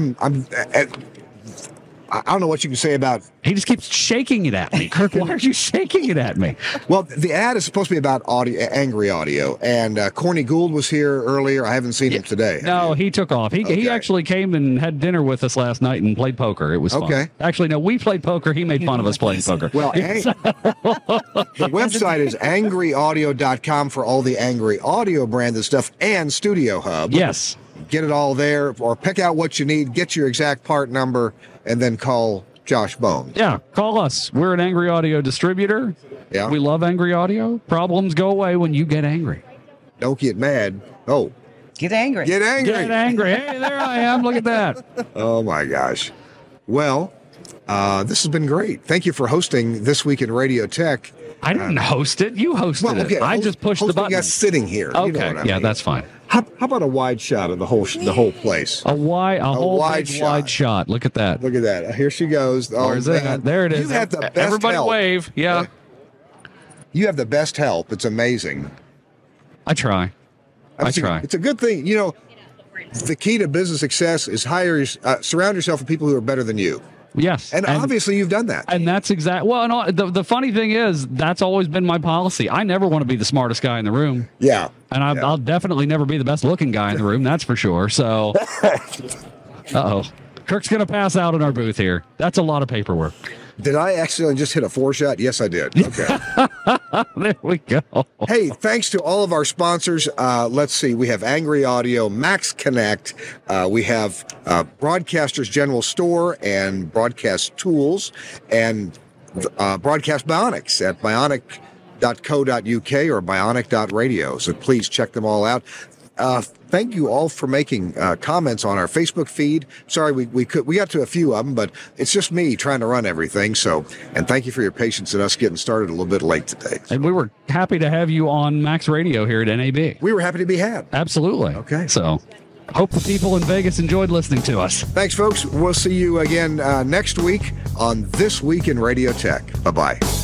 I don't know what you can say about... He just keeps shaking it at me. Kirk, why are you shaking it at me? Well, the ad is supposed to be about angry audio, and Corny Gould was here earlier. I haven't seen him today. No, he took off. He actually came and had dinner with us last night and played poker. It was fun. Okay. Actually, no, we played poker. He made fun of us playing poker. Well, the website is angryaudio.com for all the Angry Audio branded stuff, and Studio Hub. Yes. Get it all there, or pick out what you need, get your exact part number, and then call Josh Bones. Yeah, call us. We're an Angry Audio distributor. Yeah. We love Angry Audio. Problems go away when you get angry. Don't get mad. Oh. Get angry. Get angry. Get angry. Hey, there I am. Look at that. Oh, my gosh. Well, This has been great. Thank you for hosting This Week in Radio Tech. I didn't host it. You hosted it. I just pushed the button. Us sitting here. Okay, you know what I mean. that's fine. How about a wide shot of the whole place? A whole wide shot. Look at that. Look at that. Here she goes. Oh, where's that? There it is. You have the best Everybody help. wave. Yeah. You have the best help. It's amazing. I try. It's a good thing. You know, the key to business success is surround yourself with people who are better than you. Yes. And obviously you've done that. And that's exactly, well, and the funny thing is, that's always been my policy. I never want to be the smartest guy in the room. Yeah. And I'll definitely never be the best looking guy in the room. That's for sure. So, Kirk's going to pass out in our booth here. That's a lot of paperwork. Did I accidentally just hit a 4-shot? Yes, I did. Okay. There we go. Hey, thanks to all of our sponsors. Let's see. We have Angry Audio, Max Connect. We have Broadcasters General Store and Broadcast Tools and Broadcast Bionics at bionic.co.uk or bionic.radio. So please check them all out. Thank you all for making comments on our Facebook feed. Sorry, we got to a few of them, but it's just me trying to run everything. So, and thank you for your patience in us getting started a little bit late today. And we were happy to have you on Max Radio here at NAB. We were happy to be had. Absolutely. Okay. So, hope the people in Vegas enjoyed listening to us. Thanks, folks. We'll see you again next week on This Week in Radio Tech. Bye-bye.